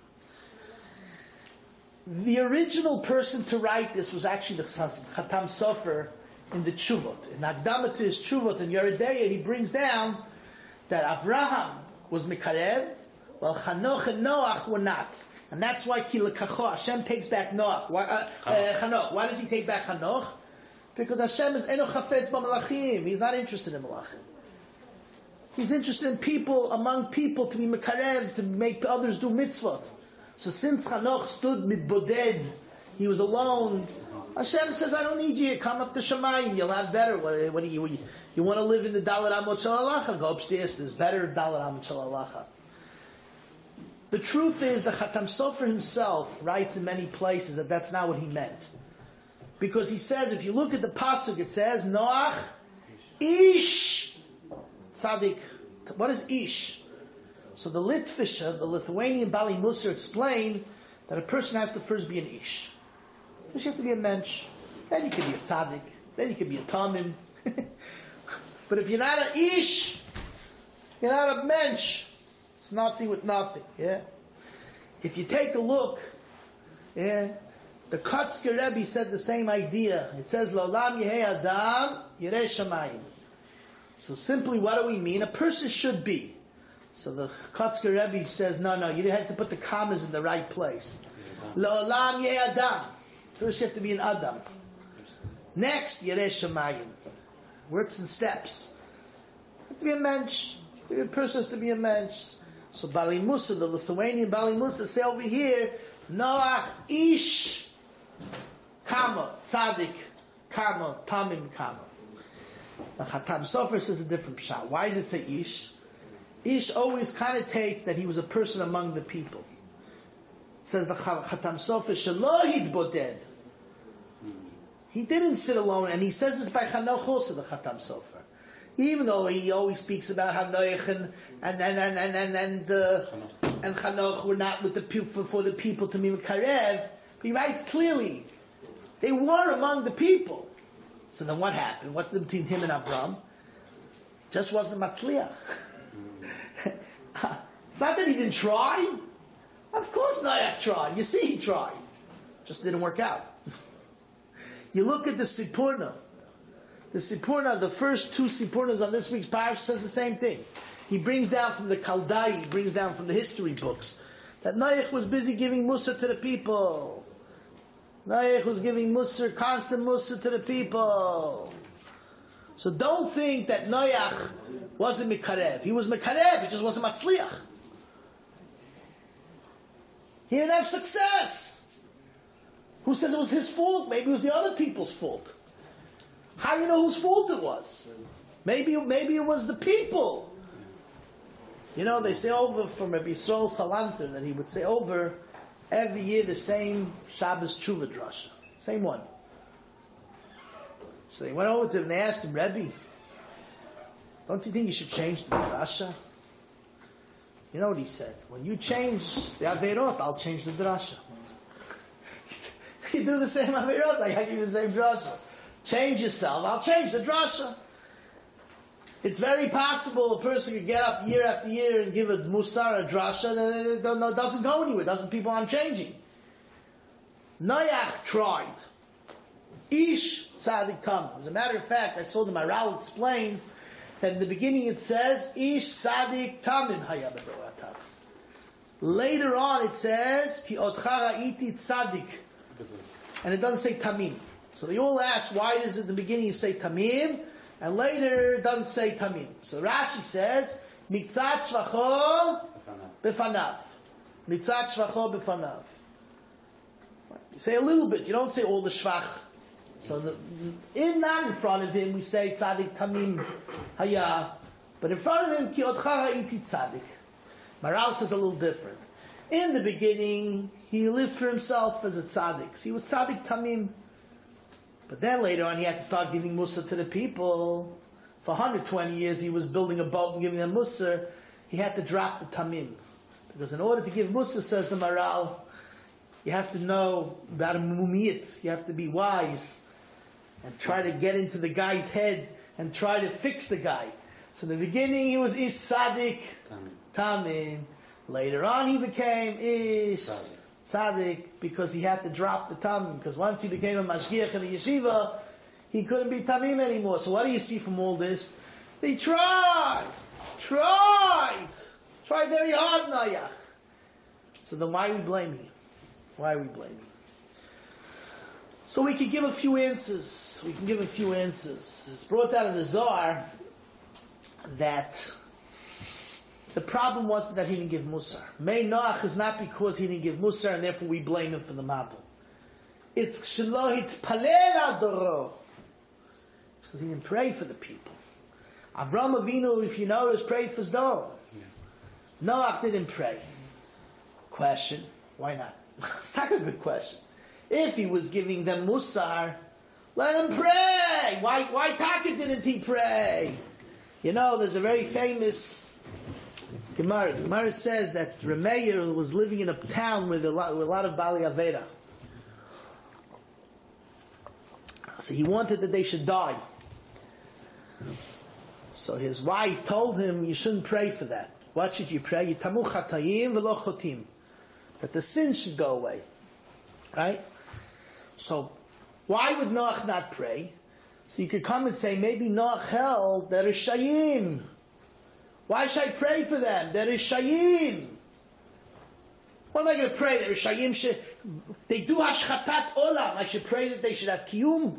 The original person to write this was actually the Chatam Sofer in the Tshuvot. In Akdama to his Tshuvot in Yeredeya, he brings down that Avraham was Mikarev, while Chanoch and Noach were not. And that's why Kilakacho, Hashem takes back Noach. Why, uh, uh, Chanoch. Why does he take back Chanoch? Because Hashem is Eno Chafetz B'Malachim. He's not interested in Malachim. He's interested in people, among people, to be Mekarev, to make others do mitzvot. So since Chanoch stood mitboded, he was alone, Hashem says, I don't need you, come up to Shemayim, you'll have better. What, what do you, you, you want to live in the Dalet Amot Shel Halacha? Go upstairs, there's better Dalet Amot Shel Halacha. The truth is, the Chatam Sofer himself writes in many places that that's not what he meant. Because he says, if you look at the Pasuk, it says, Noach, Ish, Tzaddik. What is Ish? So the Litvisha, the Lithuanian Bali Musar, explained that a person has to first be an Ish. First you have to be a mensch. Then you can be a Tzaddik. Then you can be a Tamim. But if you're not an Ish, you're not a mensch. It's nothing with nothing. Yeah. If you take a look, yeah, the Kotzker Rebbe said the same idea. It says, L'olam yehei adam yirei shamayim. So simply, what do we mean? A person should be. So the Kotzker Rebbe says, no, no, you have to put the commas in the right place. L'olam yehei adam. First you have to be an adam. Next, yirei shamayim. Works in steps. You have to be a mensch. The person has to be a mensch. So Bali Musa, the Lithuanian Bali Musa, say over here, Noach Ish Kama, Tzaddik Kama, Tamim Kama. The Chatam Sofer says a different pshat. Why does it say Ish? Ish always connotates that he was a person among the people. It says the Chatam Sofer, Shalohid Boded. He didn't sit alone, and he says this by Chanoch also, the Chatam Sofer. Even though he always speaks about how Noach and and and and and and, and, uh, and Chanoch were not with the people for the people to be Karev, he writes clearly they were among the people. So then what happened? What's the between him and Avram? Just wasn't Matzliach. It's not that he didn't try. Of course Noach tried. You see he tried. Just didn't work out. You look at the Sipurna. The Sipurna, the first two Sipurnas on this week's parish says the same thing. He brings down from the Kaldai, he brings down from the history books, that Noach was busy giving Musar to the people. Noach was giving Musar, constant Musar to the people. So don't think that Noach wasn't Mikarev. He was Mikarev, he just wasn't Matzliach. He didn't have success. Who says it was his fault? Maybe it was the other people's fault. How do you know whose fault it was? Maybe, maybe it was the people. You know, they say over from Rabbi Yisrael Salanter that he would say over every year the same Shabbos Tshuva drasha, same one. So they went over to him and they asked him, Rebbe, don't you think you should change the drasha? You know what he said? When you change the Averot, I'll change the drasha. You do the same Averot, I give you the same drasha. Change yourself, I'll change the drasha. It's very possible a person could get up year after year and give a musar, a drasha, and it doesn't go anywhere, doesn't people on changing. Noach tried. Ish tzaddik tam. As a matter of fact, I saw the Maral explains that in the beginning it says, Ish tzaddik tamim hayab b'roatav. Later on it says, Ki otcha ra'iti tzaddik. And it doesn't say tamim. So they all ask, why does it in the beginning say Tamim, and later it doesn't say Tamim? So Rashi says, Mitzat Shvacho B'fanav. Mitzat Shvacho B'fanav. You say a little bit, you don't say all the Shvach. So the, in not in front of him, we say Tzadik Tamim Haya. But in front of him, ki otcha ha'iti tzaddik. Maral says a little different. In the beginning, he lived for himself as a tzaddik. So he was tzaddik tamim. But then later on, he had to start giving mussar to the people. For one hundred twenty years, he was building a boat and giving them mussar. He had to drop the tamim. Because in order to give mussar, says the Maral, you have to know about a mumiyat. You have to be wise and try to get into the guy's head and try to fix the guy. So in the beginning, he was Ish Tzaddik Tamim. Later on, he became Ish Tzaddik because he had to drop the Tamim. Because once he became a Mashgiach in the yeshiva, he couldn't be Tamim anymore. So what do you see from all this? They tried, tried, tried very hard, Nayach. So then why are we blaming? Why are we blaming? So we can give a few answers. We can give a few answers. It's brought out in the Zohar that the problem wasn't that he didn't give Musar. Mei Noach is not because he didn't give Musar and therefore we blame him for the Mabul. It's Kshelohit Palel Adoro. It's because he didn't pray for the people. Avram Avinu, if you notice, prayed for Sdom. Yeah. Noach didn't pray. Question, why not? It's not a good question. If he was giving them Musar, let him pray. Why, why Taka didn't he pray? You know, there's a very famous Gemara. The Gemara says that Remeir was living in a town with a lot, with a lot of Bali Aveda. So he wanted that they should die. So his wife told him, you shouldn't pray for that. What should you pray? Yitamu chatayim v'lo chotim. That the sin should go away. Right? So, why would Noach not pray? So you could come and say, maybe Noach held that is Shayim. Why should I pray for them? That is Shayim. What am I going to pray? That is Shayim. They do Hashchatat Olam. I should pray that they should have Kiyum.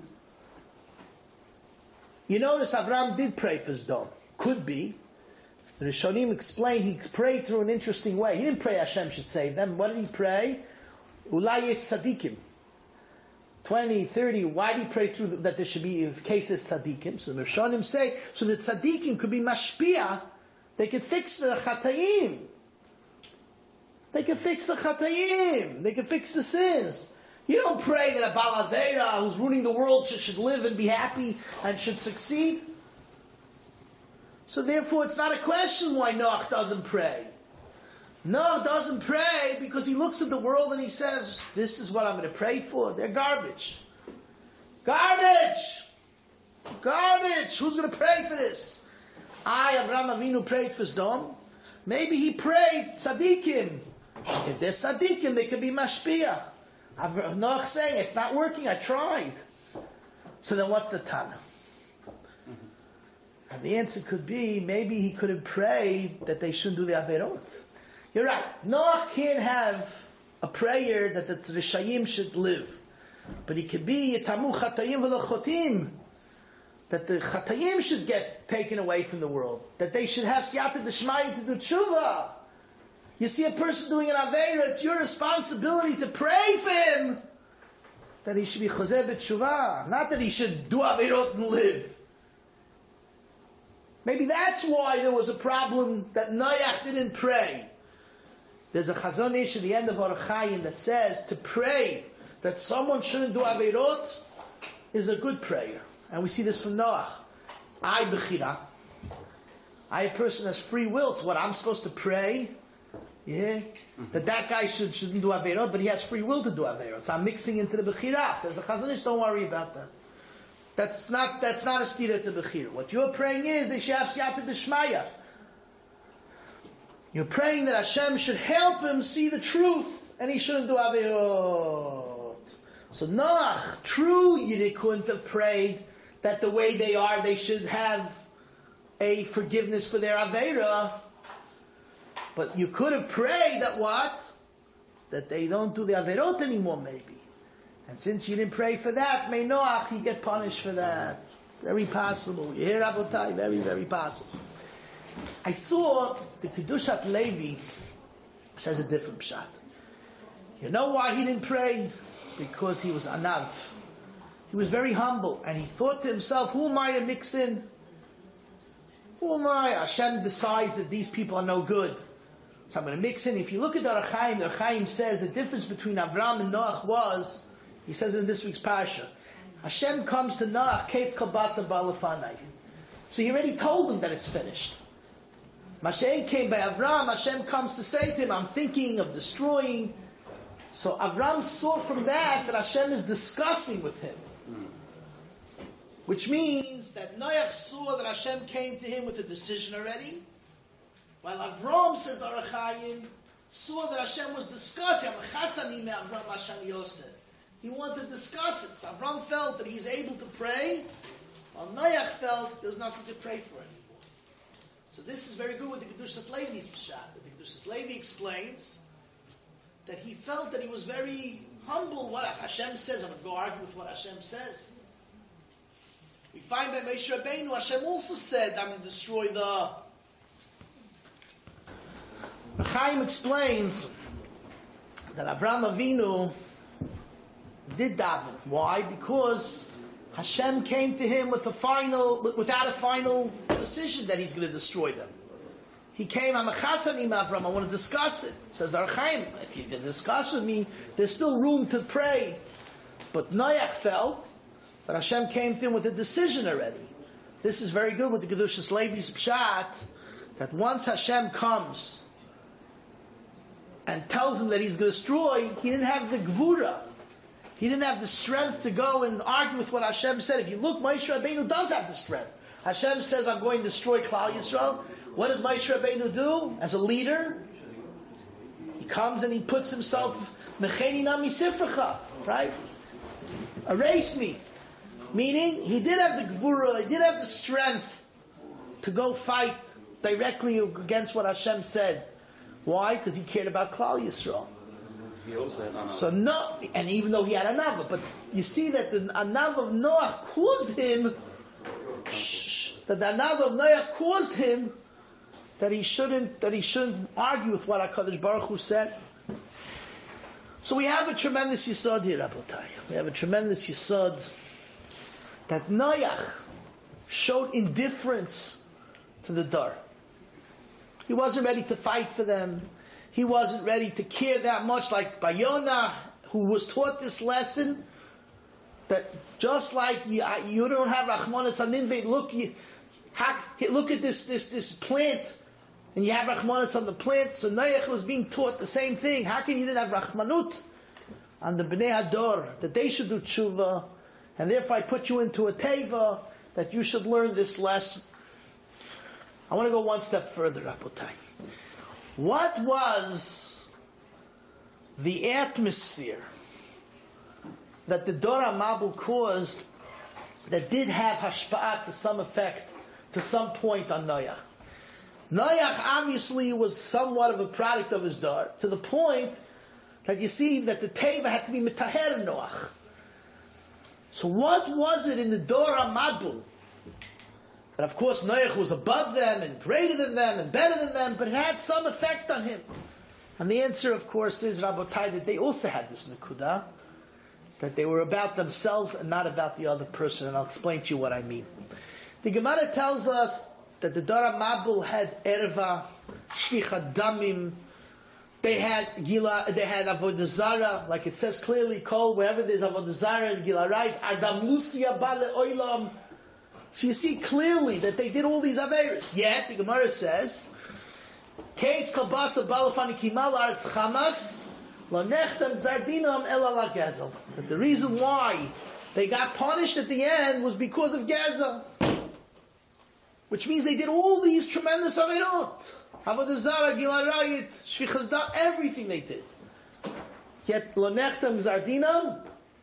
You notice Avram did pray for Sdom. Could be. The Rishonim explained he prayed through an interesting way. He didn't pray Hashem should save them. What did he pray? Ulai yes tzadikim. twenty, thirty, why did he pray through the, that there should be cases tzadikim? So the Rishonim say, so that tzadikim could be mashpia, they could fix the chatayim. They could fix the chatayim. They could fix the sins. You don't pray that a Baal Aveira who's ruling the world should, should live and be happy and should succeed. So therefore it's not a question why Noach doesn't pray. Noach doesn't pray because he looks at the world and he says, this is what I'm going to pray for. They're garbage. Garbage! Garbage! Who's going to pray for this? I, Avraham Avinu, prayed for Sdom. Maybe he prayed tzaddikim. If they're tzaddikim, they can be mashpia. Noach saying, it's not working, I tried. So then what's the Tana? And the answer could be, maybe he could have prayed that they shouldn't do the Averot. You're right. Noach can't have a prayer that the Rishayim should live. But it could be, Yitamu Chatayim v'lo chotim, that the Chatayim should get taken away from the world. That they should have Siyata D'Shmaya to do tshuva. You see a person doing an Aveira, it's your responsibility to pray for him that he should be Chozeh b'tshuva. Not that he should do Averot and live. Maybe that's why there was a problem that Noach didn't pray. There's a Chazon Ish at the end of Orach Chaim that says to pray that someone shouldn't do Averot is a good prayer. And we see this from Noach. I bechira. I, a person has free will. So what, I'm supposed to pray? Yeah? Mm-hmm. That that guy should, shouldn't do Averot, but he has free will to do Averot. So I'm mixing into the bechira. Says the Chazon Ish, don't worry about that. That's not, that's not a stira to bechira. What you're praying is they should have siyata d'shmaya. You're praying that Hashem should help him see the truth, and he shouldn't do Averot. So Noach, true Yiddish, couldn't have prayed that the way they are, they should have a forgiveness for their Avera. But you could have prayed that what? That they don't do the Averot anymore, maybe. And since you didn't pray for that, may Noach, you get punished for that. Very possible. You hear, Rabotai? Very, very possible. I saw the Kedushat Levi says a different pshat. You know why he didn't pray? Because he was anav. He was very humble, and he thought to himself, who am I to mix in? Oh my, Hashem decides that these people are no good. So I'm going to mix in. If you look at the Orach Chaim, the Orach Chaim says the difference between Avram and Noach was, he says in this week's parasha, Hashem comes to Noach, Keitz Kabasa Balafanai. So he already told him that it's finished. Mashiach came by Avram, Hashem comes to say to him, I'm thinking of destroying. So Avram saw from that that Hashem is discussing with him. Which means that Noach saw that Hashem came to him with a decision already. While Avram, says the Orach Chaim, saw that Hashem was discussing. He wanted to discuss it. So Avram felt that he's able to pray, while Noach felt there's nothing to pray for anymore. So this is very good with the Kedushas Levi's Pshat. The Kedushas Levi explains that he felt that he was very humble. What if Hashem says, I'm going to go argue with what Hashem says. We find by Moshe Rabbeinu, Hashem also said, I'm going to destroy the... Chaim explains that Avraham Avinu did daven. Why? Because Hashem came to him with a final, without a final decision that he's going to destroy them. He came, I'm a chasanim Avram, I want to discuss it. Says the Orach Chaim, if you can discuss with me, there's still room to pray. But Noach felt that Hashem came to him with a decision already. This is very good with the Kedushas Levi's Pshat, that once Hashem comes and tells him that he's going to destroy, he didn't have the gvura. He didn't have the strength to go and argue with what Hashem said. If you look, Moshe Rabbeinu does have the strength. Hashem says, I'm going to destroy Klal Yisrael. What does Moshe Rabbeinu do as a leader? He comes and he puts himself, Mecheni na misifrecha, right? Erase me. Meaning, he did have the gvura, he did have the strength to go fight directly against what Hashem said. Why? Because he cared about Klal Yisrael. He also had So no, and even though he had a Nava, but you see that the Anav of Noach caused him, shh, that the Anav of Noach caused him that he shouldn't that he shouldn't argue with what HaKadosh Baruch Hu said. So we have a tremendous yisod here, Rabotai. We have a tremendous yisod that Noach showed indifference to the Dar. He wasn't ready to fight for them. He wasn't ready to care that much, like Bayonah, who was taught this lesson, that just like you, you don't have Rachmanas Aninbe, look, you, look at this, this, this plant, and you have Rachmanas on the plant. So Noach was being taught the same thing. How can you didn't have Rachmanut on the Bnei Hador, that they should do tshuva, and therefore I put you into a teva, that you should learn this lesson. I want to go one step further, Rabotai. What was the atmosphere that the Dor HaMabul caused that did have hashpa'at to some effect, to some point on Noach? Noach obviously was somewhat of a product of his Dor, to the point that you see that the Teva had to be mitaher Noach. So what was it in the Dor HaMabul? And of course, Noach was above them and greater than them and better than them, but it had some effect on him. And the answer, of course, is, Rabotai, that they also had this Nekudah, that they were about themselves and not about the other person. And I'll explain to you what I mean. The Gemara tells us that the Dor HaMabul had Erva, Shvicha Damim, they had Gila, they had Avodah Zarah, like it says clearly, Kol, wherever there's Avodah Zarah and Gila Rais, Adam Lucia Bale Oilam. So you see clearly that they did all these Averis. Yet, the Gemara says, Keitz Kalbasa Balafani Kimal Arts Chamas, Lo Nechtam Zardinam El Ala Gezel. But the reason why they got punished at the end was because of Gezel. Which means they did all these tremendous Averot. Avodah Zarah, Gila Rayit, Shvichas Dam, everything they did. Yet, Lo Nechtam Zardinam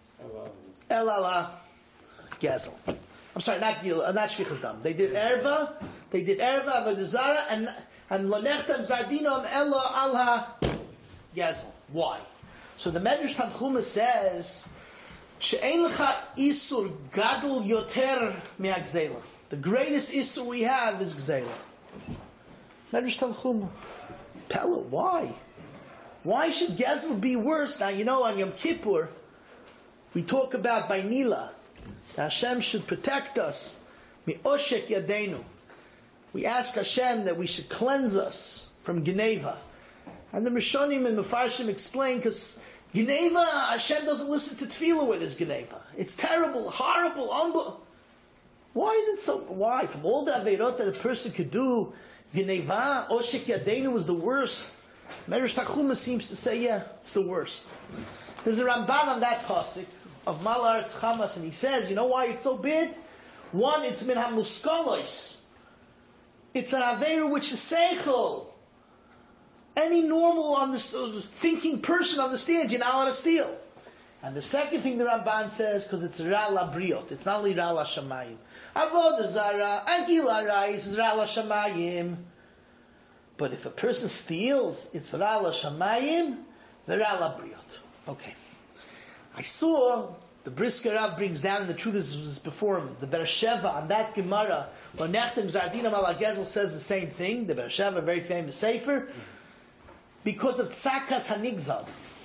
El Ala Gezel. I'm sorry, not Gila, not Shvichas Dam. They did Erva, they did Erva, Avodah Zarah, and and Lonechtam Zardinam Ella Alha Gezel. Why? So the Medrash Tanchuma says, She'ein lecha isur gadol yoter me'agzela. The greatest isur we have is Gzela. Medrash Tanchuma. Pella, why? Why should Gezel be worse? Now, you know, on Yom Kippur, we talk about by Nila, that Hashem should protect us, mi'oshek yadeinu, we ask Hashem that we should cleanse us from Geneva. And the Rishonim and Mefarshim explain, because Geneva, Hashem doesn't listen to tefillah where there's Geneva. It's terrible, horrible, unbelievable. Why is it so? Why? From all the Aveirot that a person could do, Geneva, Oshek Yadeinu was the worst. Medrash Tanchuma seems to say, yeah, it's the worst. There's a Ramban on that pasuk of Malar Chamas, and he says, you know why it's so bad? One, it's min hamuskalos. It's an Aveira which is seichel. Any normal understood, thinking person understands you're not allowed to steal. And the second thing the Ramban says, because it's Ra la Briot, it's not only Ra la Shamayim. Avodah Zara, Agila Rais is Ra la Shamayim. But if a person steals, it's Ra la Shamayim, the Ra la Briot. Okay. I saw, the Brisker Rav brings down in the truth this was before him, the Beresheva on that Gemara, where Nechtem Zardina Malagezel says the same thing, the Beresheva, a very famous sefer, because of Tzakas HaNigzal.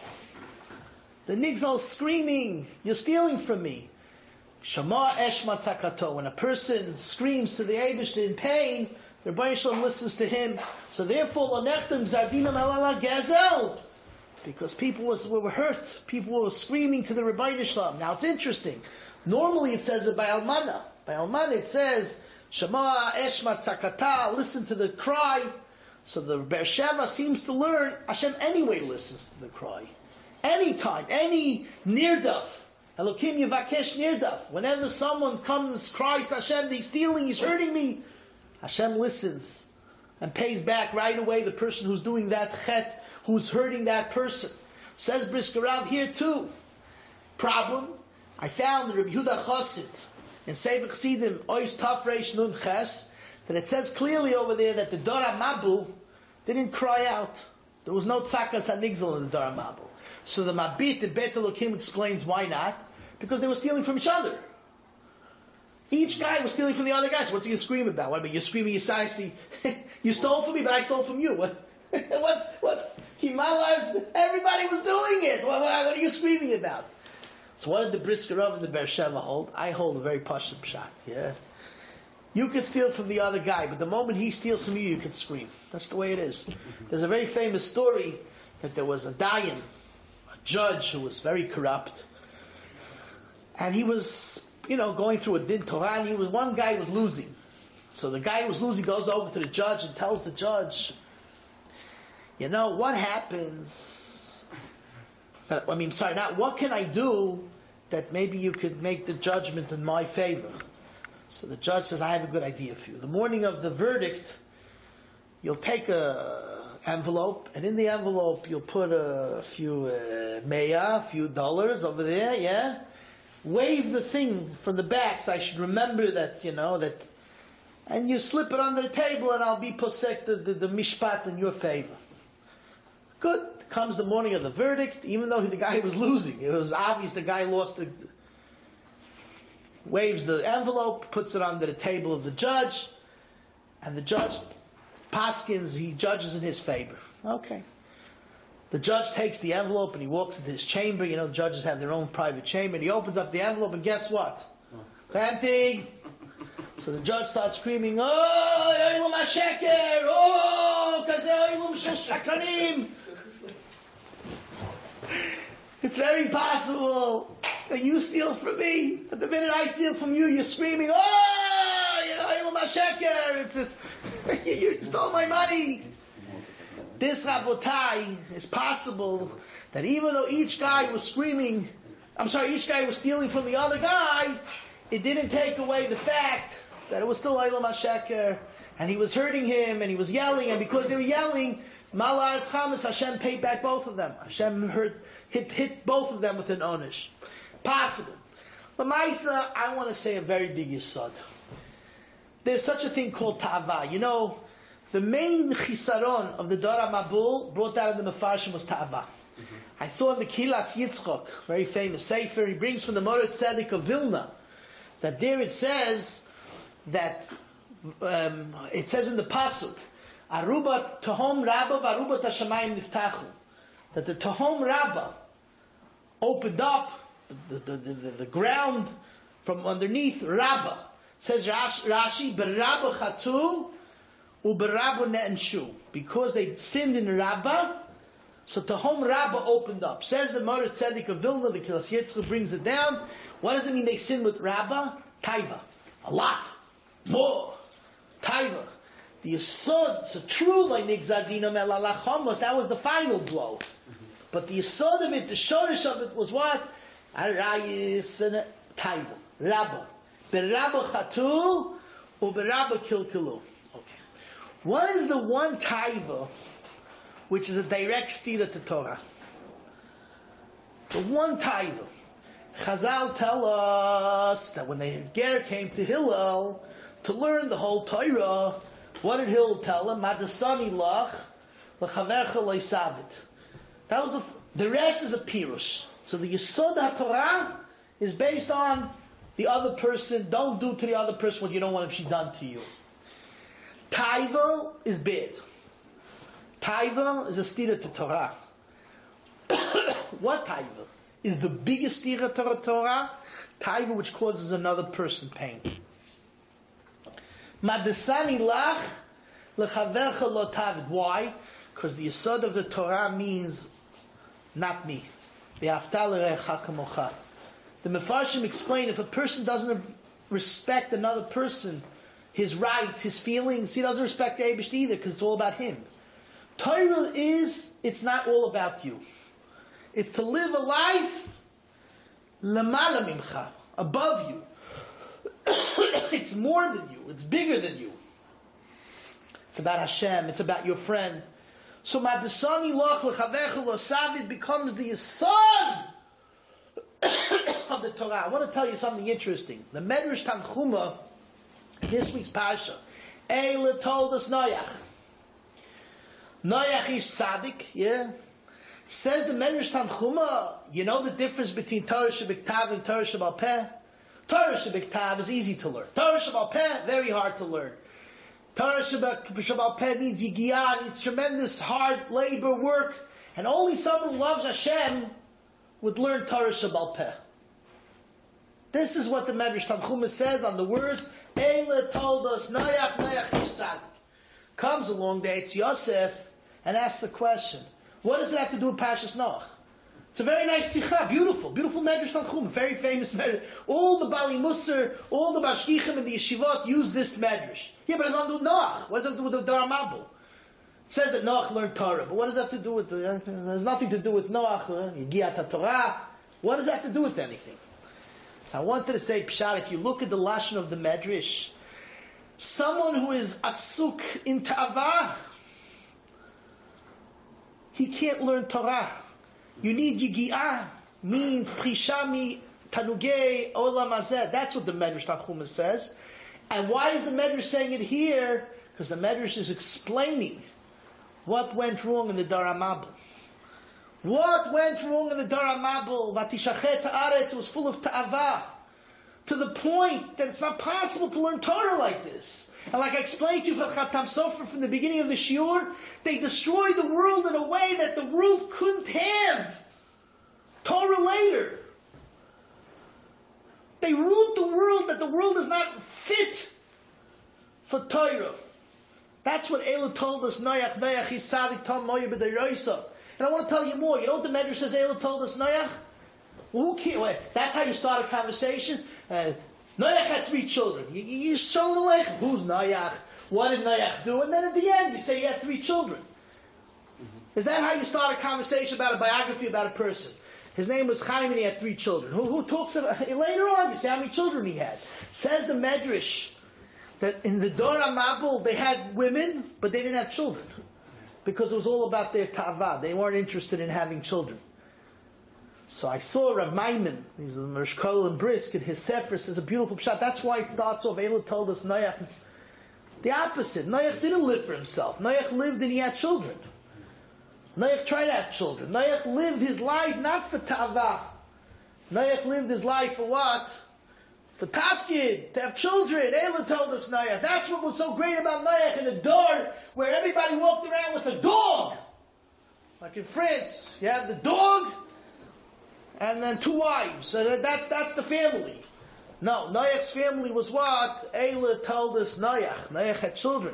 The Nigzal screaming, you're stealing from me. Shama Eshma Tzakato. When a person screams to the Eibishter in pain, the Rebbeinu Shalom listens to him. So therefore, L'nechtem Zardinam Elala Gezel. Because people was, were hurt. People were screaming to the Rebbeinu Shalom. Now it's interesting. Normally it says it by Almana. By Almana it says, Shama Eshma Tzakata, listen to the cry. So the Beresheva seems to learn, Hashem anyway listens to the cry. Anytime, any nirdaf, Elokim Yevakesh nirdaf, whenever someone comes, cries to Hashem, he's stealing, he's hurting me, Hashem listens and pays back right away the person who's doing that chet, who's hurting that person. Says Brisker Rav here too. Problem, I found the Rabbi Yehuda Chassid in Sefer Chassidim, Ois Taf Reish Nun Ches, that it says clearly over there that the Dora Mabul didn't cry out. There was no Tzakas HaNigzal in the Dora Mabul. So the Mabit, the Bet Elokim explains why not. Because they were stealing from each other. Each guy was stealing from the other guy. So what's he screaming about? What, you're screaming, you you stole from me, but I stole from you. What? what? What? Everybody was doing it. What, what, what are you screaming about? So what did the Brisker Rav and the Beresheva hold? I hold a very pashut pshat. Yeah. You can steal from the other guy, but the moment he steals from you, you can scream. That's the way it is. There's a very famous story that there was a dayan, a judge who was very corrupt, and he was, you know, going through a din Torah, and he was, one guy was losing. So the guy who was losing goes over to the judge and tells the judge, you know, what happens, that, I mean, sorry, not what can I do that maybe you could make the judgment in my favor? So the judge says, I have a good idea for you. The morning of the verdict, you'll take a envelope, and in the envelope you'll put a few uh, meya, a few dollars over there, yeah? Wave the thing from the back so I should remember that, you know, that, and you slip it under the table and I'll be posek the, the, the mishpat in your favor. Good. Comes the morning of the verdict, even though the guy was losing. It was obvious the guy lost the... waves the envelope, puts it under the table of the judge, and the judge paskins, he judges in his favor. Okay. The judge takes the envelope and he walks into his chamber. You know, the judges have their own private chamber, and he opens up the envelope, and guess what? It's empty. So the judge starts screaming, Oh, Yoilum HaSheker! Oh, Kazeh Yoilum Shel Shakranim! It's very possible that you steal from me. But the minute I steal from you, you're screaming, Oh, you know, Yoilum HaSheker! It's, it's, you stole my money. This, Rabotai, is possible that even though each guy was screaming, I'm sorry, each guy was stealing from the other guy, it didn't take away the fact that it was still Yoilum HaSheker, and he was hurting him, and he was yelling, and because they were yelling, Malar Tchamas, Hashem paid back both of them. Hashem hurt, hit, hit both of them with an onish. Possible. Lamaisa, I want to say a very big yisod. There's such a thing called ta'ava. You know, the main chisaron of the Dora Mabul brought out in the Mefarshim was ta'ava. Mm-hmm. I saw in the Kilas Yitzchok, very famous sefer, he brings from the Moritz Tzedek of Vilna, that there it says that, um, it says in the Pasuk, Aruba Tahom Rabba Aruba Tashamayim Niftachu, that the Tahom Rabba opened up the, the, the, the, the ground from underneath Rabba. It says Rashi, but Rabba Chatu Uberabba ne'enshu. Because they sinned in Rabbah, so Tahom Rabbah opened up. Says the Mordechai Tzedek of Vilna, the Kilas Yitzchak brings it down. What does it mean they sinned with Rabbah? Taiva. A lot. More. Taiva. The Yesod, it's a true like Nigzadinam el alachamos, that was the final blow. But the Yesod of it, the Shorish of it was what? Arayis and Taiva. Rabbah. Berabba chatu, uberabba kilkilu. Okay. What is the one Taiva which is a direct stira to Torah? The one Taiva. Chazal tell us that when the Ger came to Hillel to learn the whole Torah, what did Hillel tell him? Madasani lach, l'chavercha lo'isavit. That was the, the rest is a pirush. So the Yesod HaTorah is based on the other person. Don't do to the other person what you don't want to be done to you. Taiva is bad. Taiva is a stira to Torah. What Taiva? Is the biggest stira to Torah? Taiva which causes another person pain. Madasani lach lechavercha lo tavid. Why? Because the yesod of the Torah means not me. The Mefarshim explain if a person doesn't respect another person, his rights, his feelings, he doesn't respect the Eibush either because it's all about him. Torah is, it's not all about you. It's to live a life lamala mimcha, above you. It's more than you. It's bigger than you. It's about Hashem. It's about your friend. So Madasani loch lechavercha lo'savid becomes the yesod of the Torah. I want to tell you something interesting. The Medrash Tanchuma, this week's Parsha, Eila told us Noach. Noach is tzaddik, yeah? Says the Medrash Tanchuma, you know the difference between Torah Shebiktav and Torah Shebal Peh? Torah Shebiktav is easy to learn. Torah Shebal Peh, very hard to learn. Torah Shebal Peh needs yigiyah, needs tremendous hard labor, work, and only someone who loves Hashem would learn Torah Shebal Peh. This is what the Medrash Tanchuma says on the words, Eila told us, Noach, Noach is tzaddik. Comes along the Eitz Yosef and asks the question, what does it have to do with Parshas Noach? It's a very nice sikha, beautiful, beautiful Medrash Tanchuma, very famous Medrash. All the Bali Musar, all the Bashkichim and the Yeshivot use this Medrash. Yeah, but it has nothing to do with Noach. What does it have to do with the Dor HaMabul? It says that Noach learned Torah, but what does that have to do with, the, uh, there's nothing to do with Noach, Yigiyat uh, Torah. What does that have to do with anything? So I wanted to say, Pshat, if you look at the Lashon of the Medrash, someone who is asuk in ta'avah, he can't learn Torah. You need yigi'ah, means prishami tanugei olam hazeh. That's what the Medrash Tanchuma says. And why is the Medrash saying it here? Because the Medrash is explaining what went wrong in the Dor HaMabul. What went wrong in the Dor HaMabul? Vatishachet haaretz, it was full of ta'avah. To the point that it's not possible to learn Torah like this. And like I explained to you Chatam Sofer from the beginning of the shiur, they destroyed the world in a way that the world couldn't have Torah later. They ruled the world that the world is not fit for Torah. That's what Eila told us, Noach, Noach, is tzaddik tam moya b'deroisa. And I want to tell you more. You know what the Medrash says Eila told us, Noach? Well, who cares? Wait, that's how you start a conversation? Uh, Noach had three children. You, you, you show the lech. Who's Noach? What did Noach do? And then at the end, you say he had three children. Mm-hmm. Is that how you start a conversation about a biography about a person? His name was Chaim and he had three children. Who, who talks about later on? You say how many children he had. Says the Medrash that in the Dor HaMabul they had women, but they didn't have children because it was all about their ta'avah. They weren't interested in having children. So I saw Rav Maimon, he's a Mershkol and Brisk, and his Sefer says a beautiful pshat. That's why it starts off, Eila told us Noach. The opposite. Noach didn't live for himself. Noach lived and he had children. Noach tried to have children. Noach lived his life not for ta'avah. Noach lived his life for what? For tafkid, to have children. Eila told us Noach. That's what was so great about Noach in the door, where everybody walked around with a dog. Like in France, you have the dog, and then two wives. So that's, that's the family. No, Noach's family was what? Eila told us Noach. Noach had children.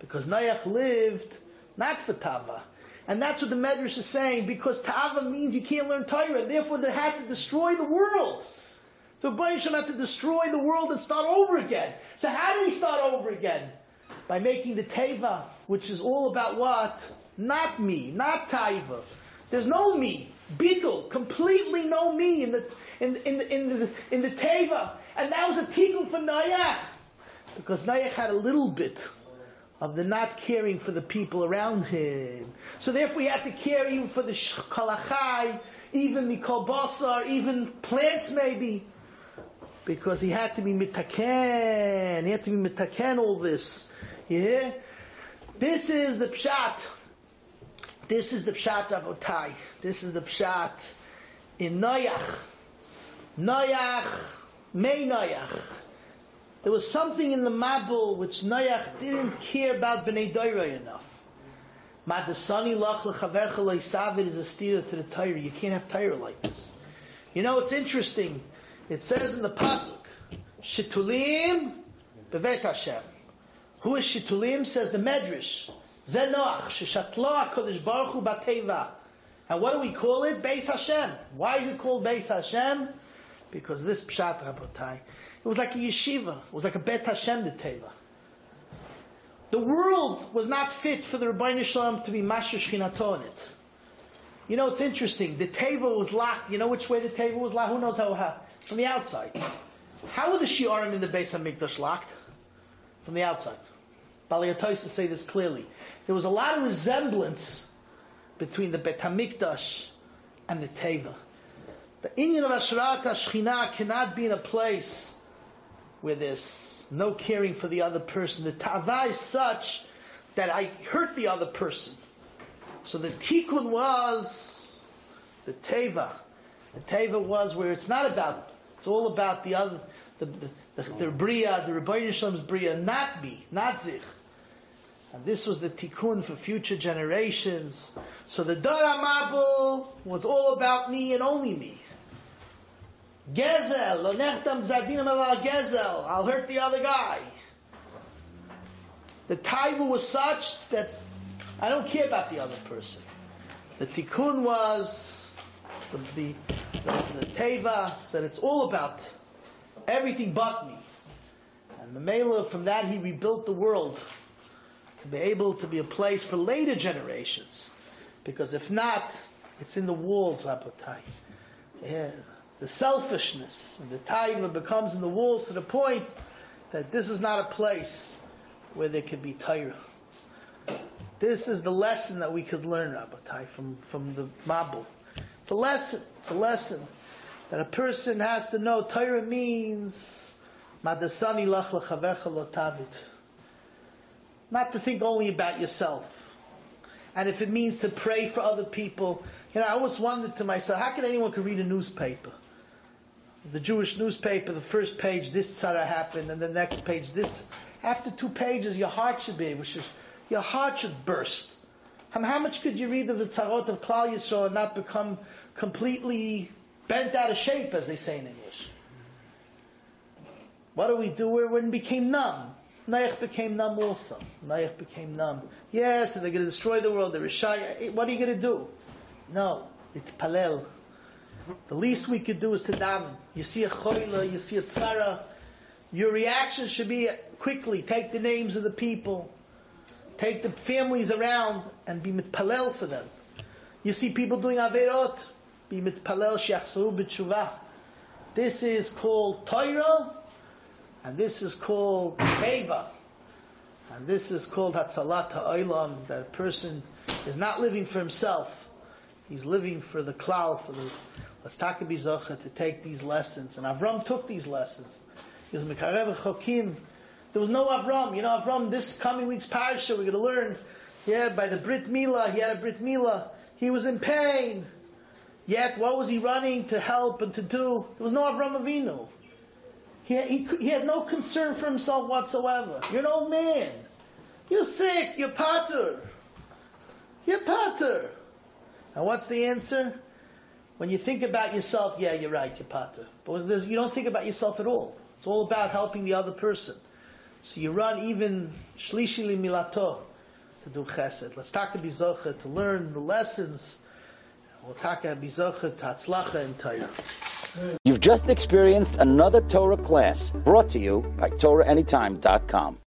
Because Noach lived not for Tava. And that's what the Medrash is saying, because Tava means you can't learn Torah. Therefore, they had to destroy the world. The Rebbeinu Shalom had to destroy the world and start over again. So how do we start over again? By making the Teva, which is all about what? Not me, not Taiva. There's no me. Bittul, completely no me in the in in the in the in the Teva. And that was a tikkun for Noach. Because Noach had a little bit of the not caring for the people around him. So therefore he had to care even for the kalachai, even mikol basar, even plants maybe. Because he had to be mitaken. He had to be mitaken all this. Yeah? This is the pshat. This is the pshat Rabotai. This is the pshat in Noach. Noach, May Noach. There was something in the Mabul which Noach didn't care about Bnei Doirah enough. Madasani lach lechavercha loisavid is a stira to the Torah. You can't have Torah like this. You know, it's interesting. It says in the pasuk, Shitulim bevet Hashem. Who is Shitulim? Says the Medrash. Ze Noach sheshatlo HaKadosh Baruch Hu bateva. And what do we call it? Beis Hashem. Why is it called Beis Hashem? Because this pshat Rabotai. It was like a yeshiva. It was like a Bet Hashem, the Teva. The world was not fit for the Rebbeinu Shalom to be Masher Shchinato in it. You know, it's interesting. The Teva was locked. You know which way the Teva was locked? Who knows how? how? From the outside. How were the Shi'arim in the Beis HaMikdash locked? From the outside. Balei HaTosfos say this clearly. There was a lot of resemblance between the Bet HaMikdash and the Teva. The inyan of Asherat HaShchina cannot be in a place where there's no caring for the other person. The Tava is such that I hurt the other person. So the Tikkun was the Teva. The Teva was where it's not about, it's all about the other, the the, the, the Bria, the Rebbeinu Shalom's Bria, not me, not Zich. And this was the Tikkun for future generations. So the Dar HaMabul was all about me and only me. Gezel, lo nechtam zadinam ala gezel. I'll hurt the other guy. The taiva was such that I don't care about the other person. The tikkun was the the, the, the teva that it's all about everything but me. And Mamela, from that he rebuilt the world to be able to be a place for later generations. Because if not, it's in the walls, Rabotai. Yeah. The selfishness and the taiva becomes in the walls to the point that this is not a place where there could be Torah. This is the lesson that we could learn, Rabotai, from, from the Mabul. It's a lesson. It's a lesson that a person has to know. Torah means Madasani lach lechavercha lo tavid. Not to think only about yourself. And if it means to pray for other people, you know, I always wondered to myself, how can anyone could read a newspaper? The Jewish newspaper, the first page, this tzara happened, and the next page, this. After two pages, your heart should be able to, your heart should burst. And how much could you read of the tzarot of Klal Yisrael and not become completely bent out of shape, as they say in English? What do we do? When we became numb. Noach became numb also. Noach became numb. Yes, and they're going to destroy the world. They're shy. What are you going to do? No, it's palel. The least we could do is to daven. You see a choila, you see a tzara. Your reaction should be quickly. Take the names of the people. Take the families around and be mitpalel for them. You see people doing averot. Be mitpalel she'achzaru b'tshuvah. This is called Torah, and this is called Teva. And this is called Hatzalat Ha'olam, that a person is not living for himself. He's living for the klal, for the Let's talk about Zocha to take these lessons. And Avram took these lessons. He was Mekarev Chokim. There was no Avram. You know, Avram, this coming week's parasha, we're going to learn, yeah, by the Brit Milah, he had a Brit Milah. He was in pain. Yet, what was he running to help and to do? There was no Avram Avinu. He, he, he had no concern for himself whatsoever. You're an old man. You're sick. You're pater. You're pater. And what's the answer? When you think about yourself, yeah, you're right, you're pater. But you don't think about yourself at all. It's all about helping the other person. So you run even shlishi li milato to do chesed. Let's talk about bizocha to learn the lessons. We'll talk about bizocha to hatzlacha and Torah. You've just experienced another Torah class brought to you by Torah Anytime dot com.